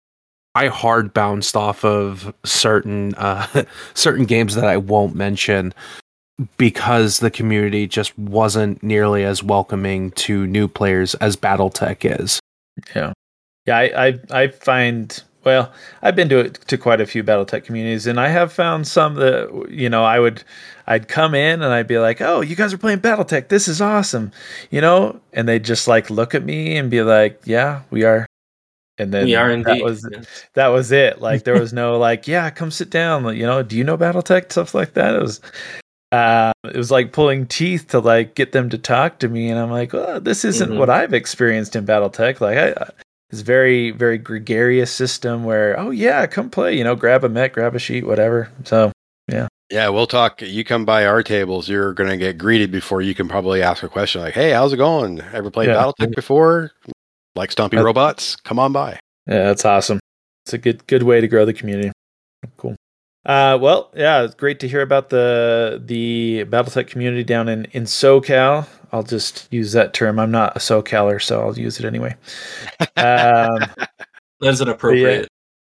I hard bounced off of certain uh, certain games that I won't mention because the community just wasn't nearly as welcoming to new players as BattleTech is. Yeah, yeah. I, I I find well, I've been to it to quite a few BattleTech communities, and I have found some that, you know, I would I'd come in and I'd be like, "Oh, you guys are playing BattleTech. This is awesome," you know, and they'd just like look at me and be like, "Yeah, we are." And then We are that indeed. was yes. that was it. Like there was no like, yeah, come sit down. Like, you know, do you know BattleTech stuff like that? It was, uh, it was like pulling teeth to like get them to talk to me, and I'm like, well, this isn't Mhm. what I've experienced in BattleTech. Like, I, I this very very gregarious system where, oh yeah, come play. You know, grab a mech, grab a sheet, whatever. So Yeah, we'll talk. You come by our tables, you're going to get greeted before you can probably ask a question like, hey, how's it going? Ever played Yeah. BattleTech before? Like Stumpy Uh, Robots? Come on by. yeah, that's awesome. It's a good good way to grow the community. Cool. Uh, well, yeah, it's great to hear about the the BattleTech community down in, in SoCal. I'll just use that term. I'm not a SoCaler, so I'll use it anyway. Um, That's an appropriate.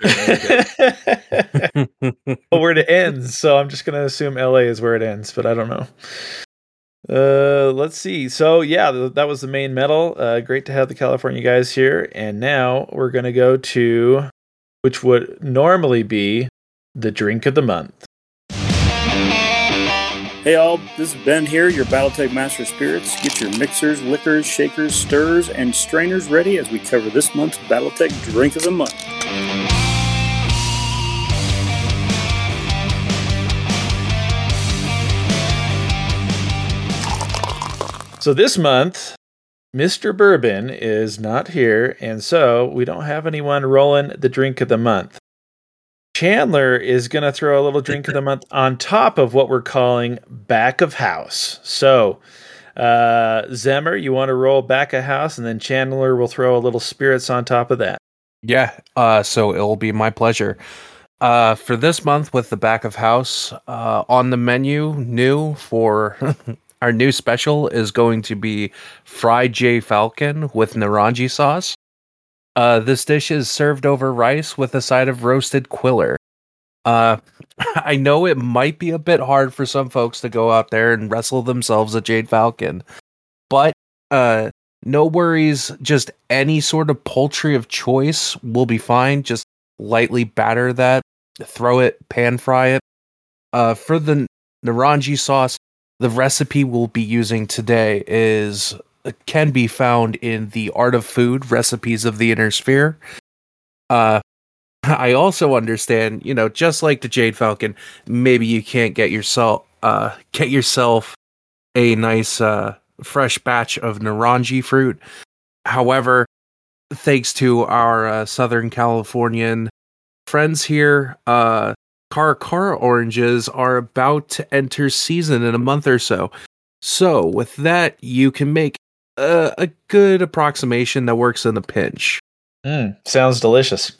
well, where it ends, so I'm just going to assume L A is where it ends, but I don't know. Uh, let's see. So yeah, th- that was the main medal. Uh, great to have the California guys here, and now we're going to go to which would normally be the drink of the month. Hey all, this is Ben here, your BattleTech Master of Spirits. Get your mixers, liquors, shakers, stirrers, and strainers ready as we cover this month's BattleTech Drink of the Month. So this month, Mister Bourbon is not here, and so we don't have anyone rolling the drink of the month. Chandler is going to throw a little drink of the month on top of what we're calling back of house. So, uh, Zemmer, you want to roll back of house, and then Chandler will throw a little spirits on top of that. Yeah, uh, so it'll be my pleasure. Uh, for this month with the back of house, uh, on the menu, new for our new special is going to be fried J Falcon with Naranji sauce. Uh, this dish is served over rice with a side of roasted quiller. Uh, I know it might be a bit hard for some folks to go out there and wrestle themselves a Jade Falcon, but uh, no worries. Just any sort of poultry of choice will be fine. Just lightly batter that, throw it, pan fry it. Uh, for the Naranji sauce, the recipe we'll be using today is can be found in the Art of Food Recipes of the Inner Sphere. Uh, I also understand, you know, just like the Jade Falcon, maybe you can't get yourself uh, get yourself a nice uh, fresh batch of Naranji fruit. However, thanks to our uh, Southern Californian friends here, uh, Caracara oranges are about to enter season in a month or so. So with that, you can make a, a good approximation that works in a pinch. Mm, sounds delicious.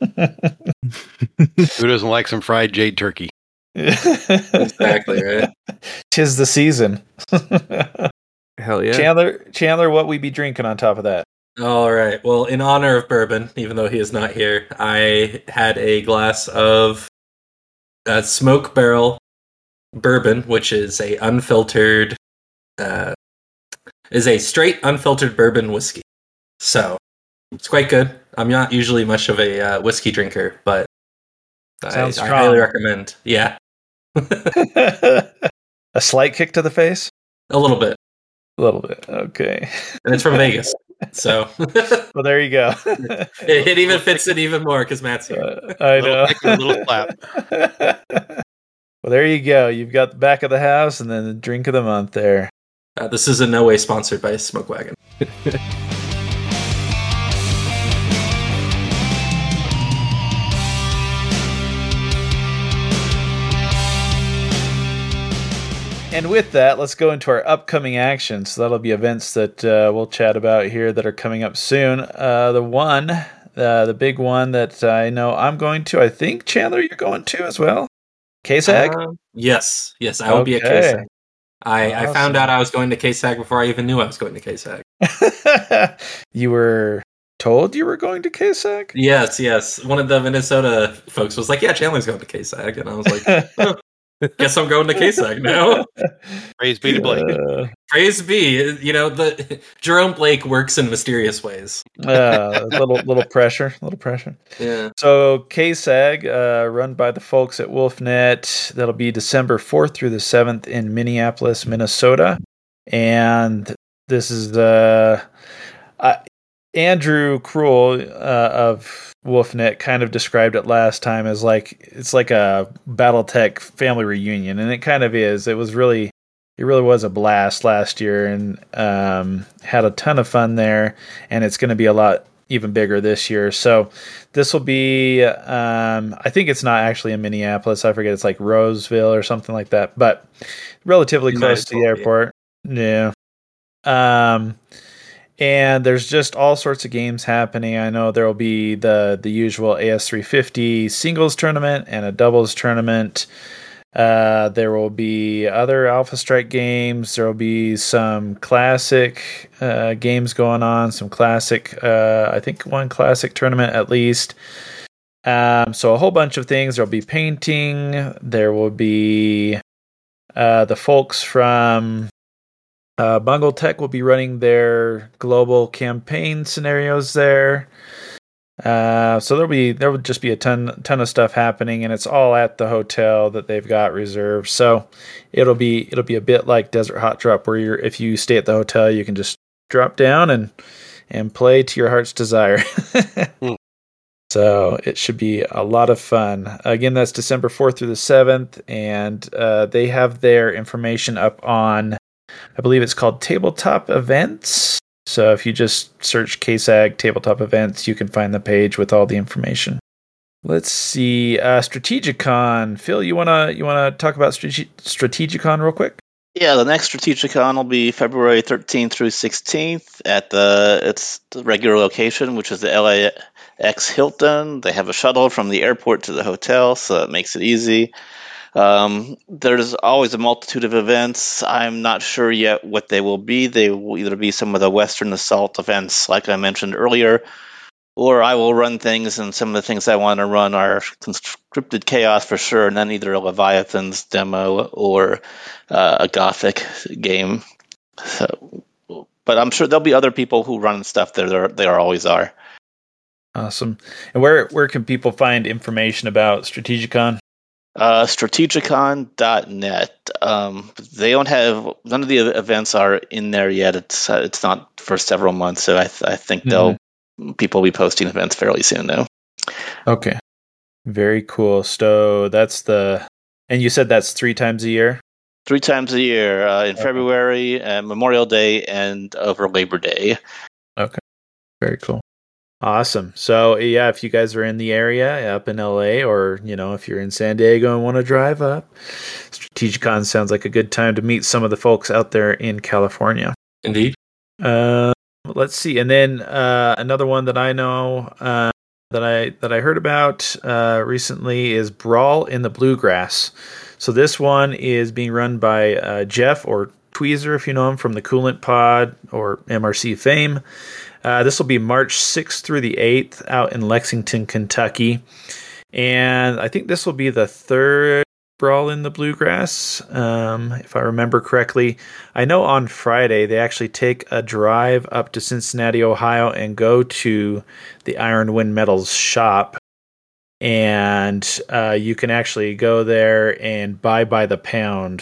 Who doesn't like some fried jade turkey? Exactly, right? Tis the season. Hell yeah. Chandler, Chandler, what we be drinking on top of that? All right. Well, in honor of Bourbon, even though he is not here, I had a glass of uh, Smoke Barrel Bourbon, which is a unfiltered, uh, is a straight unfiltered bourbon whiskey. So it's quite good. I'm not usually much of a uh, whiskey drinker, but I, Sounds I strong. highly recommend. Yeah, A slight kick to the face? a little bit, A little bit. Okay. and it's from Vegas, so Well, there you go. it, it even fits it even more because Matt's here. Uh, I Little know. kick and a little slap. Well, there you go. You've got the back of the house and then the drink of the month there. Uh, this is in no way sponsored by Smoke Wagon. And with that, let's go into our upcoming actions. So that'll be events that uh, we'll chat about here that are coming up soon. Uh, the one, uh, the big one that I know I'm going to, I think, Chandler, you're going to as well? K S A G? Um, yes, yes, I will be at Okay. K S A G. I, I Awesome. found out I was going to K S A G before I even knew I was going to K S A G. You were told you were going to K S A G? Yes, yes. One of the Minnesota folks was like, "Yeah, Chandler's going to K S A G," and I was like, oh, "Guess I'm going to K S A G now." Praise be to Blake. Uh, Praise be, you know, the Jerome Blake works in mysterious ways. uh, little little pressure, little pressure. Yeah. So K S A G, uh, run by the folks at WolfNet. That'll be December fourth through the seventh in Minneapolis, Minnesota. And this is uh, I Andrew Cruel uh, of Wolfnet kind of described it last time as like it's like a BattleTech family reunion, and it kind of is. It was really, it really was a blast last year, and um, had a ton of fun there. And it's going to be a lot even bigger this year. So this will be, um, I think it's not actually in Minneapolis. I forget, it's like Roseville or something like that, but relatively close to the airport. Yeah. Um. And there's just all sorts of games happening. I know there will be the the usual A S three fifty singles tournament and a doubles tournament. Uh, there will be other Alpha Strike games. There will be some classic uh, games going on. Some classic, uh, I think one classic tournament at least. Um, so a whole bunch of things. There will be painting. There will be uh, the folks from Uh, Bungle Tech will be running their global campaign scenarios there. Uh, so there'll be there will just be a ton ton of stuff happening, and it's all at the hotel that they've got reserved. So it'll be it'll be a bit like Desert Hot Drop, where you're if you stay at the hotel, you can just drop down and and play to your heart's desire. mm. So it should be a lot of fun. Again, that's December fourth through the seventh, and uh, they have their information up on, I believe it's called Tabletop Events. So if you just search K S A G Tabletop Events, you can find the page with all the information. Let's see, uh, Strategicon. Phil, you wanna you wanna talk about Strate- Strategicon real quick? Yeah, the next Strategicon will be February thirteenth through sixteenth at the its the regular location, which is the L A X Hilton. They have a shuttle from the airport to the hotel, so it makes it easy. Um, there's always a multitude of events. I'm not sure yet what they will be. They will either be some of the Western Assault events, like I mentioned earlier, or I will run things, and some of the things I want to run are Conscripted Chaos for sure, and then either a Leviathan's demo or uh, a Gothic game. So, but I'm sure there'll be other people who run stuff there. There, there always are. Awesome. And where where can people find information about Strategicon? Uh, strategicon dot net. Um, they don't have none of the events are in there yet. It's uh, it's not for several months, so I th- I think they'll mm-hmm. people will be posting events fairly soon though. Okay, very cool. So that's the, and you said that's three times a year. Three times a year uh, in okay. February, uh, Memorial Day, and over Labor Day. Okay, very cool. Awesome. So yeah, if you guys are in the area up in L A, or you know if you're in San Diego and want to drive up, Strategicon sounds like a good time to meet some of the folks out there in California. Indeed. Uh, let's see, and then uh, another one that I know uh, that I that I heard about uh, recently is Brawl in the Bluegrass. So this one is being run by uh, Jeff, or Tweezer, if you know him from the Coolant Pod or M R C fame. Uh, this will be March sixth through the eighth out in Lexington, Kentucky. And I think this will be the third Brawl in the Bluegrass, um, if I remember correctly. I know on Friday they actually take a drive up to Cincinnati, Ohio, and go to the Iron Wind Metals shop. And uh, you can actually go there and buy by the pound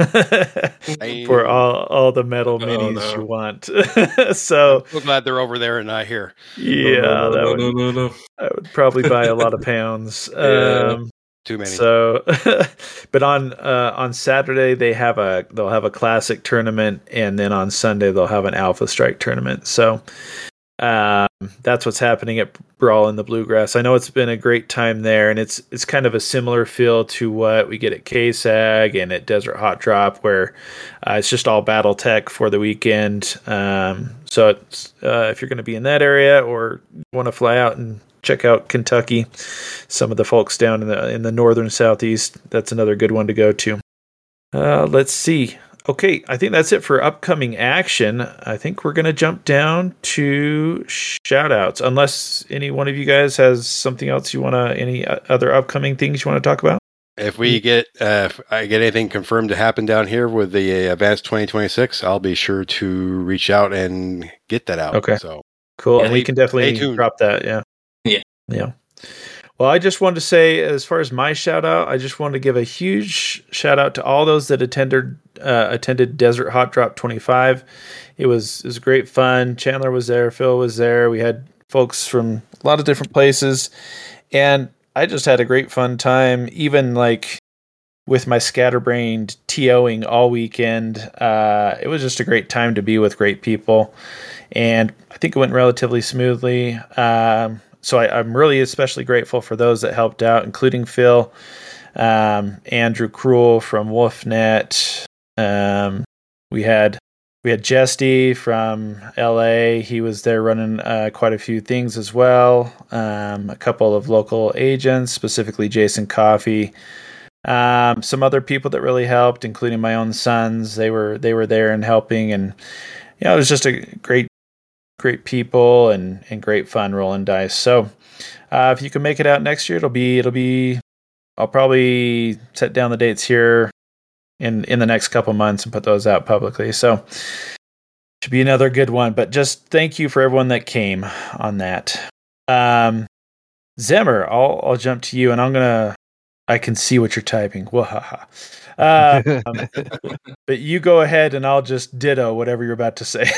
for all, all the metal oh, minis no. you want. So I'm so glad they're over there and not here. Yeah, no, no, that no, would, no, no, no. I would probably buy a lot of pounds. yeah, um, too many. So, but on uh, on Saturday they have a they'll have a classic tournament, and then on Sunday they'll have an Alpha Strike tournament. So. Um, that's what's happening at Brawl in the Bluegrass. I know it's been a great time there, and it's it's kind of a similar feel to what we get at K S A G and at Desert Hot Drop, where uh, it's just all BattleTech for the weekend. Um, so it's, uh, if you're going to be in that area or want to fly out and check out Kentucky, some of the folks down in the in the northern southeast, that's another good one to go to. Uh, let's see. Okay, I think that's it for upcoming action. I think we're going to jump down to shout-outs, unless any one of you guys has something else you want to, any other upcoming things you want to talk about? If we get, uh, if I get anything confirmed to happen down here with the uh, Advanced twenty twenty-six, I'll be sure to reach out and get that out. Okay, so cool. Yeah, and we can definitely drop that, yeah. Yeah. Yeah. Well, I just wanted to say, as far as my shout out, I just wanted to give a huge shout out to all those that attended uh, attended Desert Hot Drop twenty-five. It was it was great fun. Chandler was there, Phil was there. We had folks from a lot of different places, and I just had a great fun time. Even like with my scatterbrained TOing all weekend, uh, it was just a great time to be with great people, and I think it went relatively smoothly. Um, so I, I'm really especially grateful for those that helped out, including Phil. Um, Andrew Cruel from WolfNet. Um, we had we had Jesty from L A. He was there running uh, quite a few things as well. Um, a couple of local agents, specifically Jason Coffey. Um, some other people that really helped, including my own sons. They were they were there and helping, and you know, it was just a great great people and and great fun rolling dice. So uh, if you can make it out next year, it'll be it'll be. I'll probably set down the dates here in, in the next couple months and put those out publicly. So should be another good one. But just thank you for everyone that came on that. Um, Zimmer, I'll I'll jump to you, and I'm gonna. I can see what you're typing. Wahaha. Uh, um, but you go ahead, and I'll just ditto whatever you're about to say.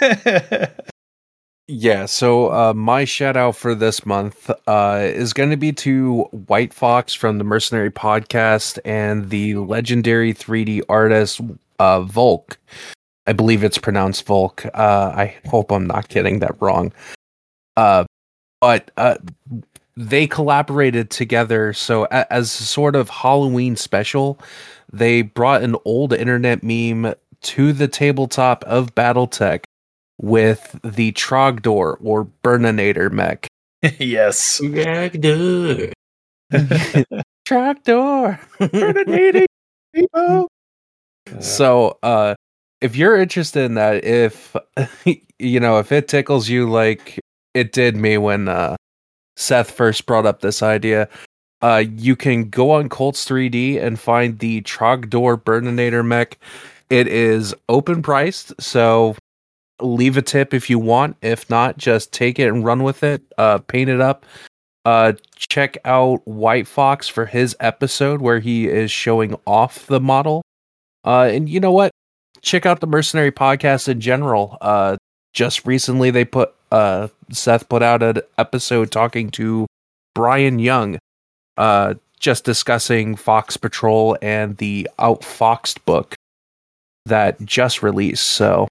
Yeah, so uh, my shout out for this month uh, is going to be to White Fox from the Mercenary Podcast and the legendary three D artist uh, Volk. I believe it's pronounced Volk. Uh, I hope I'm not getting that wrong. Uh, but uh, they collaborated together. So a- as a sort of Halloween special, they brought an old internet meme to the tabletop of BattleTech with the Trogdor or Burninator mech. Yes. Trogdor. Trogdor. Burninating people. So, uh, if you're interested in that, if, you know, if it tickles you like it did me when uh, Seth first brought up this idea, uh, you can go on Colts three D and find the Trogdor Burninator mech. It is open priced, so leave a tip if you want. If not, just take it and run with it. Uh, paint it up. Uh, check out White Fox for his episode where he is showing off the model. Uh, and you know what? Check out the Mercenary Podcast in general. Uh, just recently they put uh, Seth put out an episode talking to Brian Young, uh, just discussing Fox Patrol and the Outfoxed book that just released. So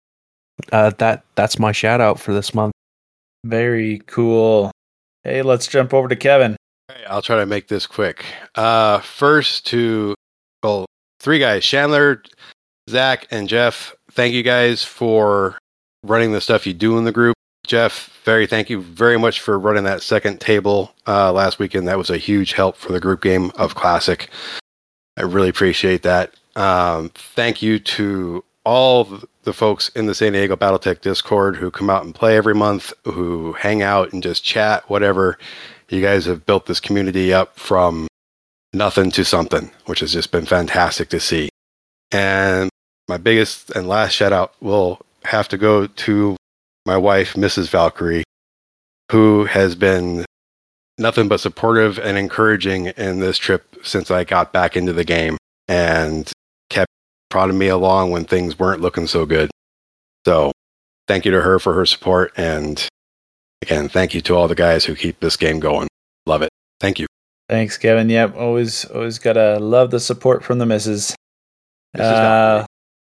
Uh, that that's my shout out for this month. Very cool. Hey, let's jump over to Kevin. All right, I'll try to make this quick. Uh, first to, well, three guys, Chandler, Zach, and Jeff. Thank you guys for running the stuff you do in the group. Jeff, very thank you very much for running that second table uh, last weekend. That was a huge help for the group game of Classic. I really appreciate that. Um, thank you to all the folks in the San Diego BattleTech Discord who come out and play every month, who hang out and just chat, whatever. You guys have built this community up from nothing to something, which has just been fantastic to see. And my biggest and last shout out will have to go to my wife, Missus Valkyrie, who has been nothing but supportive and encouraging in this trip since I got back into the game, and kept prodding me along when things weren't looking so good. So thank you to her for her support. And again, thank you to all the guys who keep this game going. Love it. Thank you. Thanks, Kevin. Yep. Always, always gotta love the support from the missus. Missus Uh,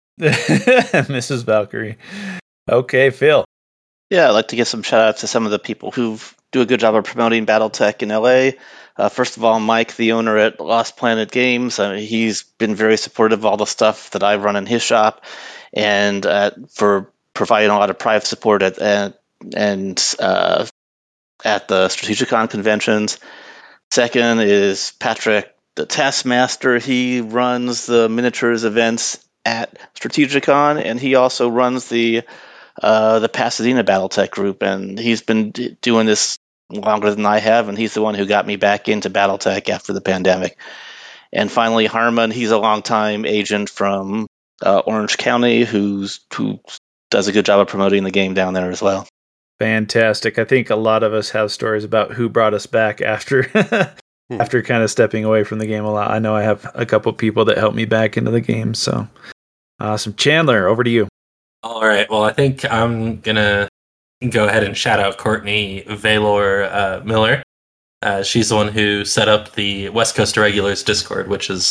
Missus Valkyrie. Okay, Phil. Yeah, I'd like to give some shout outs to some of the people who do a good job of promoting BattleTech in L A. Uh, first of all, Mike, the owner at Lost Planet Games, uh, he's been very supportive of all the stuff that I've run in his shop, and uh, for providing a lot of private support at, at and uh, at the Strategicon conventions. Second is Patrick, the Taskmaster. He runs the miniatures events at Strategicon, and he also runs the uh, the Pasadena BattleTech group, and he's been d- doing this longer than I have, and he's the one who got me back into BattleTech after the pandemic. And finally, Harmon, he's a longtime agent from uh, Orange County who's who does a good job of promoting the game down there as well. Fantastic. I think a lot of us have stories about who brought us back after after kind of stepping away from the game a lot. I know I have a couple people that helped me back into the game, so Awesome. Chandler, over to you. All right. Well, I think I'm going to go ahead and shout out Courtney Valor uh, Miller. Uh, she's the one who set up the West Coast Irregulars Discord, which has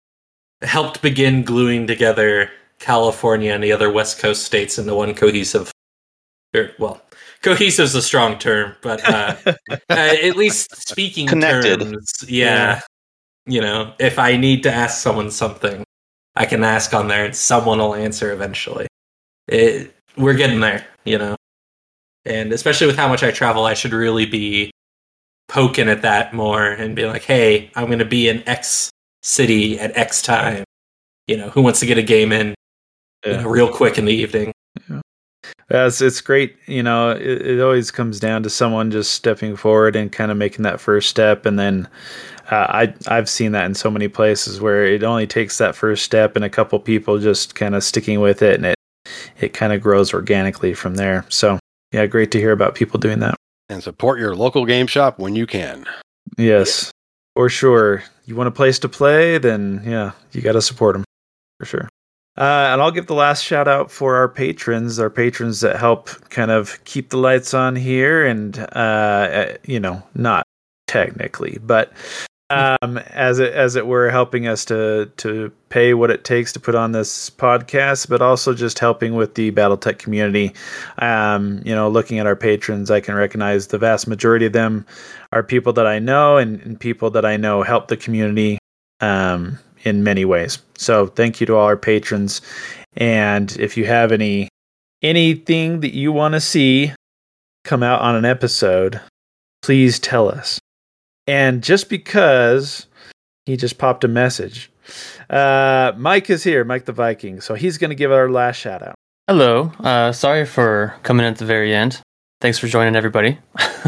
helped begin gluing together California and the other West Coast states into one cohesive, or, well, cohesive is a strong term, but uh, uh, at least speaking Connected. terms, yeah, you know, if I need to ask someone something, I can ask on there and someone will answer eventually. It, we're getting there, you know, and especially with how much I travel, I should really be poking at that more and be like, hey, I'm going to be in X city at X time. You know, who wants to get a game in Yeah. you know, real quick in the evening? Yeah. It's, it's great. You know, it, it always comes down to someone just stepping forward and kind of making that first step. And then uh, I, I've seen that in so many places where it only takes that first step and a couple people just kind of sticking with it. And it, it kind of grows organically from there. So, yeah, great to hear about people doing that. And support your local game shop when you can. Yes, for sure. You want a place to play, then yeah, you got to support them for sure. Uh, and I'll give the last shout out for our patrons, our patrons that help kind of keep the lights on here, and uh, you know, not technically, but um, as it as it were, helping us to to pay what it takes to put on this podcast, but also just helping with the BattleTech community. Um, you know, looking at our patrons, I can recognize the vast majority of them are people that I know, and, and people that I know help the community um, in many ways. So thank you to all our patrons. And if you have any anything that you want to see come out on an episode, please tell us. And just because he just popped a message, uh, Mike is here, Mike the Viking. So he's going to give our last shout out. Hello. Uh, sorry for coming in at the very end. Thanks for joining, everybody.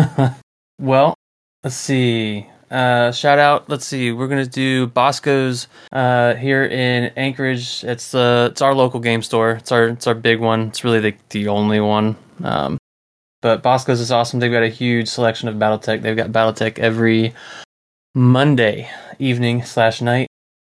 Well, let's see. Uh, shout out. Let's see. We're gonna do Bosco's uh, here in Anchorage. It's uh, it's our local game store. It's our it's our big one. It's really the the only one. Um, but Bosco's is awesome. They've got a huge selection of BattleTech. They've got BattleTech every Monday evening slash night.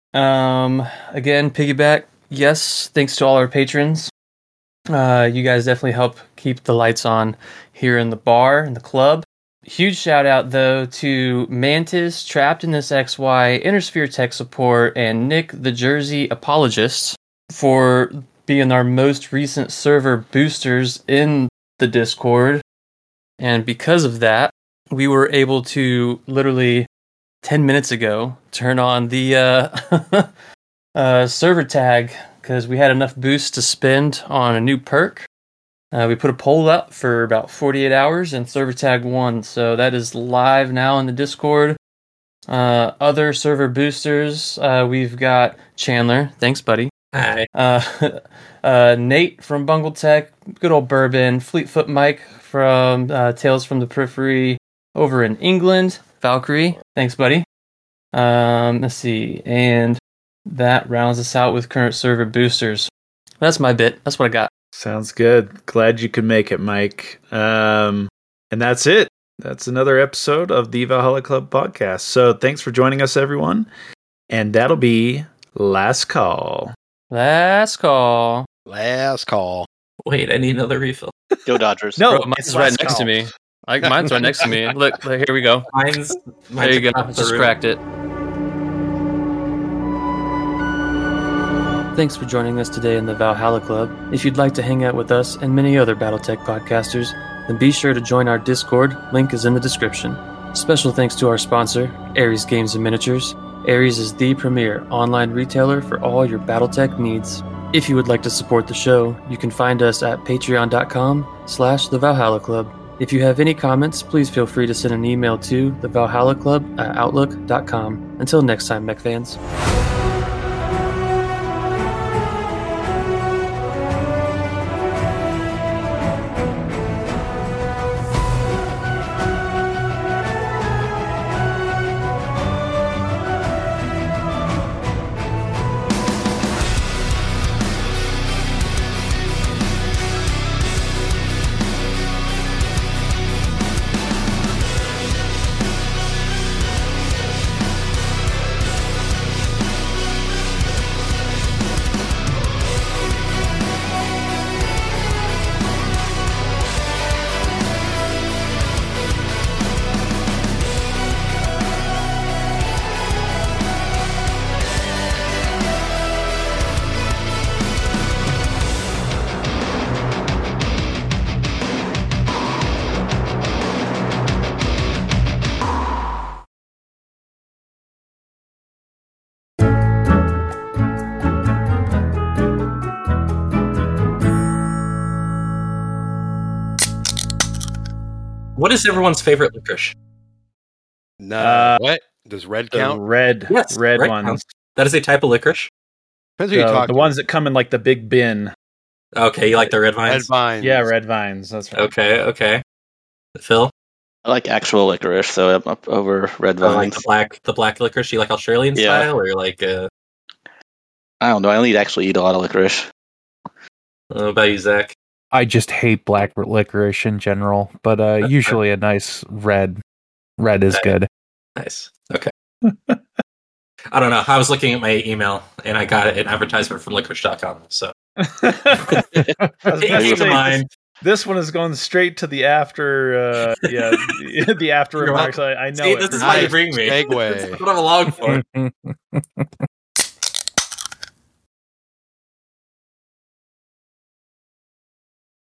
Um, again, piggyback. Yes, thanks to all our patrons. Uh, you guys definitely help keep the lights on here in the bar, in the club. Huge shout out, though, to Mantis, Trapped in This X Y, Intersphere Tech Support, and Nick the Jersey Apologist for being our most recent server boosters in the Discord. And because of that, we were able to literally ten minutes ago turn on the uh, uh, server tag because we had enough boosts to spend on a new perk. Uh, we put a poll up for about forty-eight hours and server tag won. So that is live now in the Discord. Uh, other server boosters, uh, we've got Chandler. Thanks, buddy. Hi. Uh, uh, Nate from Bungle Tech. Good old Bourbon. Fleetfoot Mike from uh, Tales from the Periphery over in England. Valkyrie. Thanks, buddy. Um, let's see. And that rounds us out with current server boosters. That's my bit. That's what I got. Sounds good. Glad you could make it, Mike. Um, and that's it. That's another episode of the Valhalla Club podcast. So thanks for joining us, everyone. And that'll be last call. Last call. Last call. Wait, I need another refill. Go Dodgers. No, Bro, mine's it's right last next call. to me. Like mine's right next to me. Look, look, here we go. Mine's, mine's There you go. top of the Just room. cracked it. Thanks for joining us today in the Valhalla Club. If you'd like to hang out with us and many other BattleTech podcasters, then be sure to join our Discord. Link is in the description. Special thanks to our sponsor, Ares Games and Miniatures. Ares is the premier online retailer for all your BattleTech needs. If you would like to support the show, you can find us at patreon.com slash the Valhalla Club. If you have any comments, please feel free to send an email to the Valhalla Club at outlook dot com. Until next time, mech fans. What is everyone's favorite licorice? No, Uh, what does red The count? red, Yes, red, red ones. counts. That is a type of licorice. Depends who you The, talk the to. ones that come in like the big bin. Okay, you like the red Red vines? vines. Yeah, red vines. That's right. Okay, okay. Phil, I like actual licorice, so I'm up over red I like the vines. black, the black licorice. You like Australian Yeah. style, or like? Uh, I don't know. I only actually eat a lot of licorice. what about you, Zach? I just hate black licorice in general, but uh, usually a nice red. Red is Okay. good. Nice. Okay. I don't know. I was looking at my email and I got an advertisement from licorice dot com. So I was it about to came say, to this, mind. this one is going straight to the after. Uh, yeah, the, the after You're remarks. I, welcome. I know See, it. this is for why you sure. bring me. Segue. This is what I'm along for.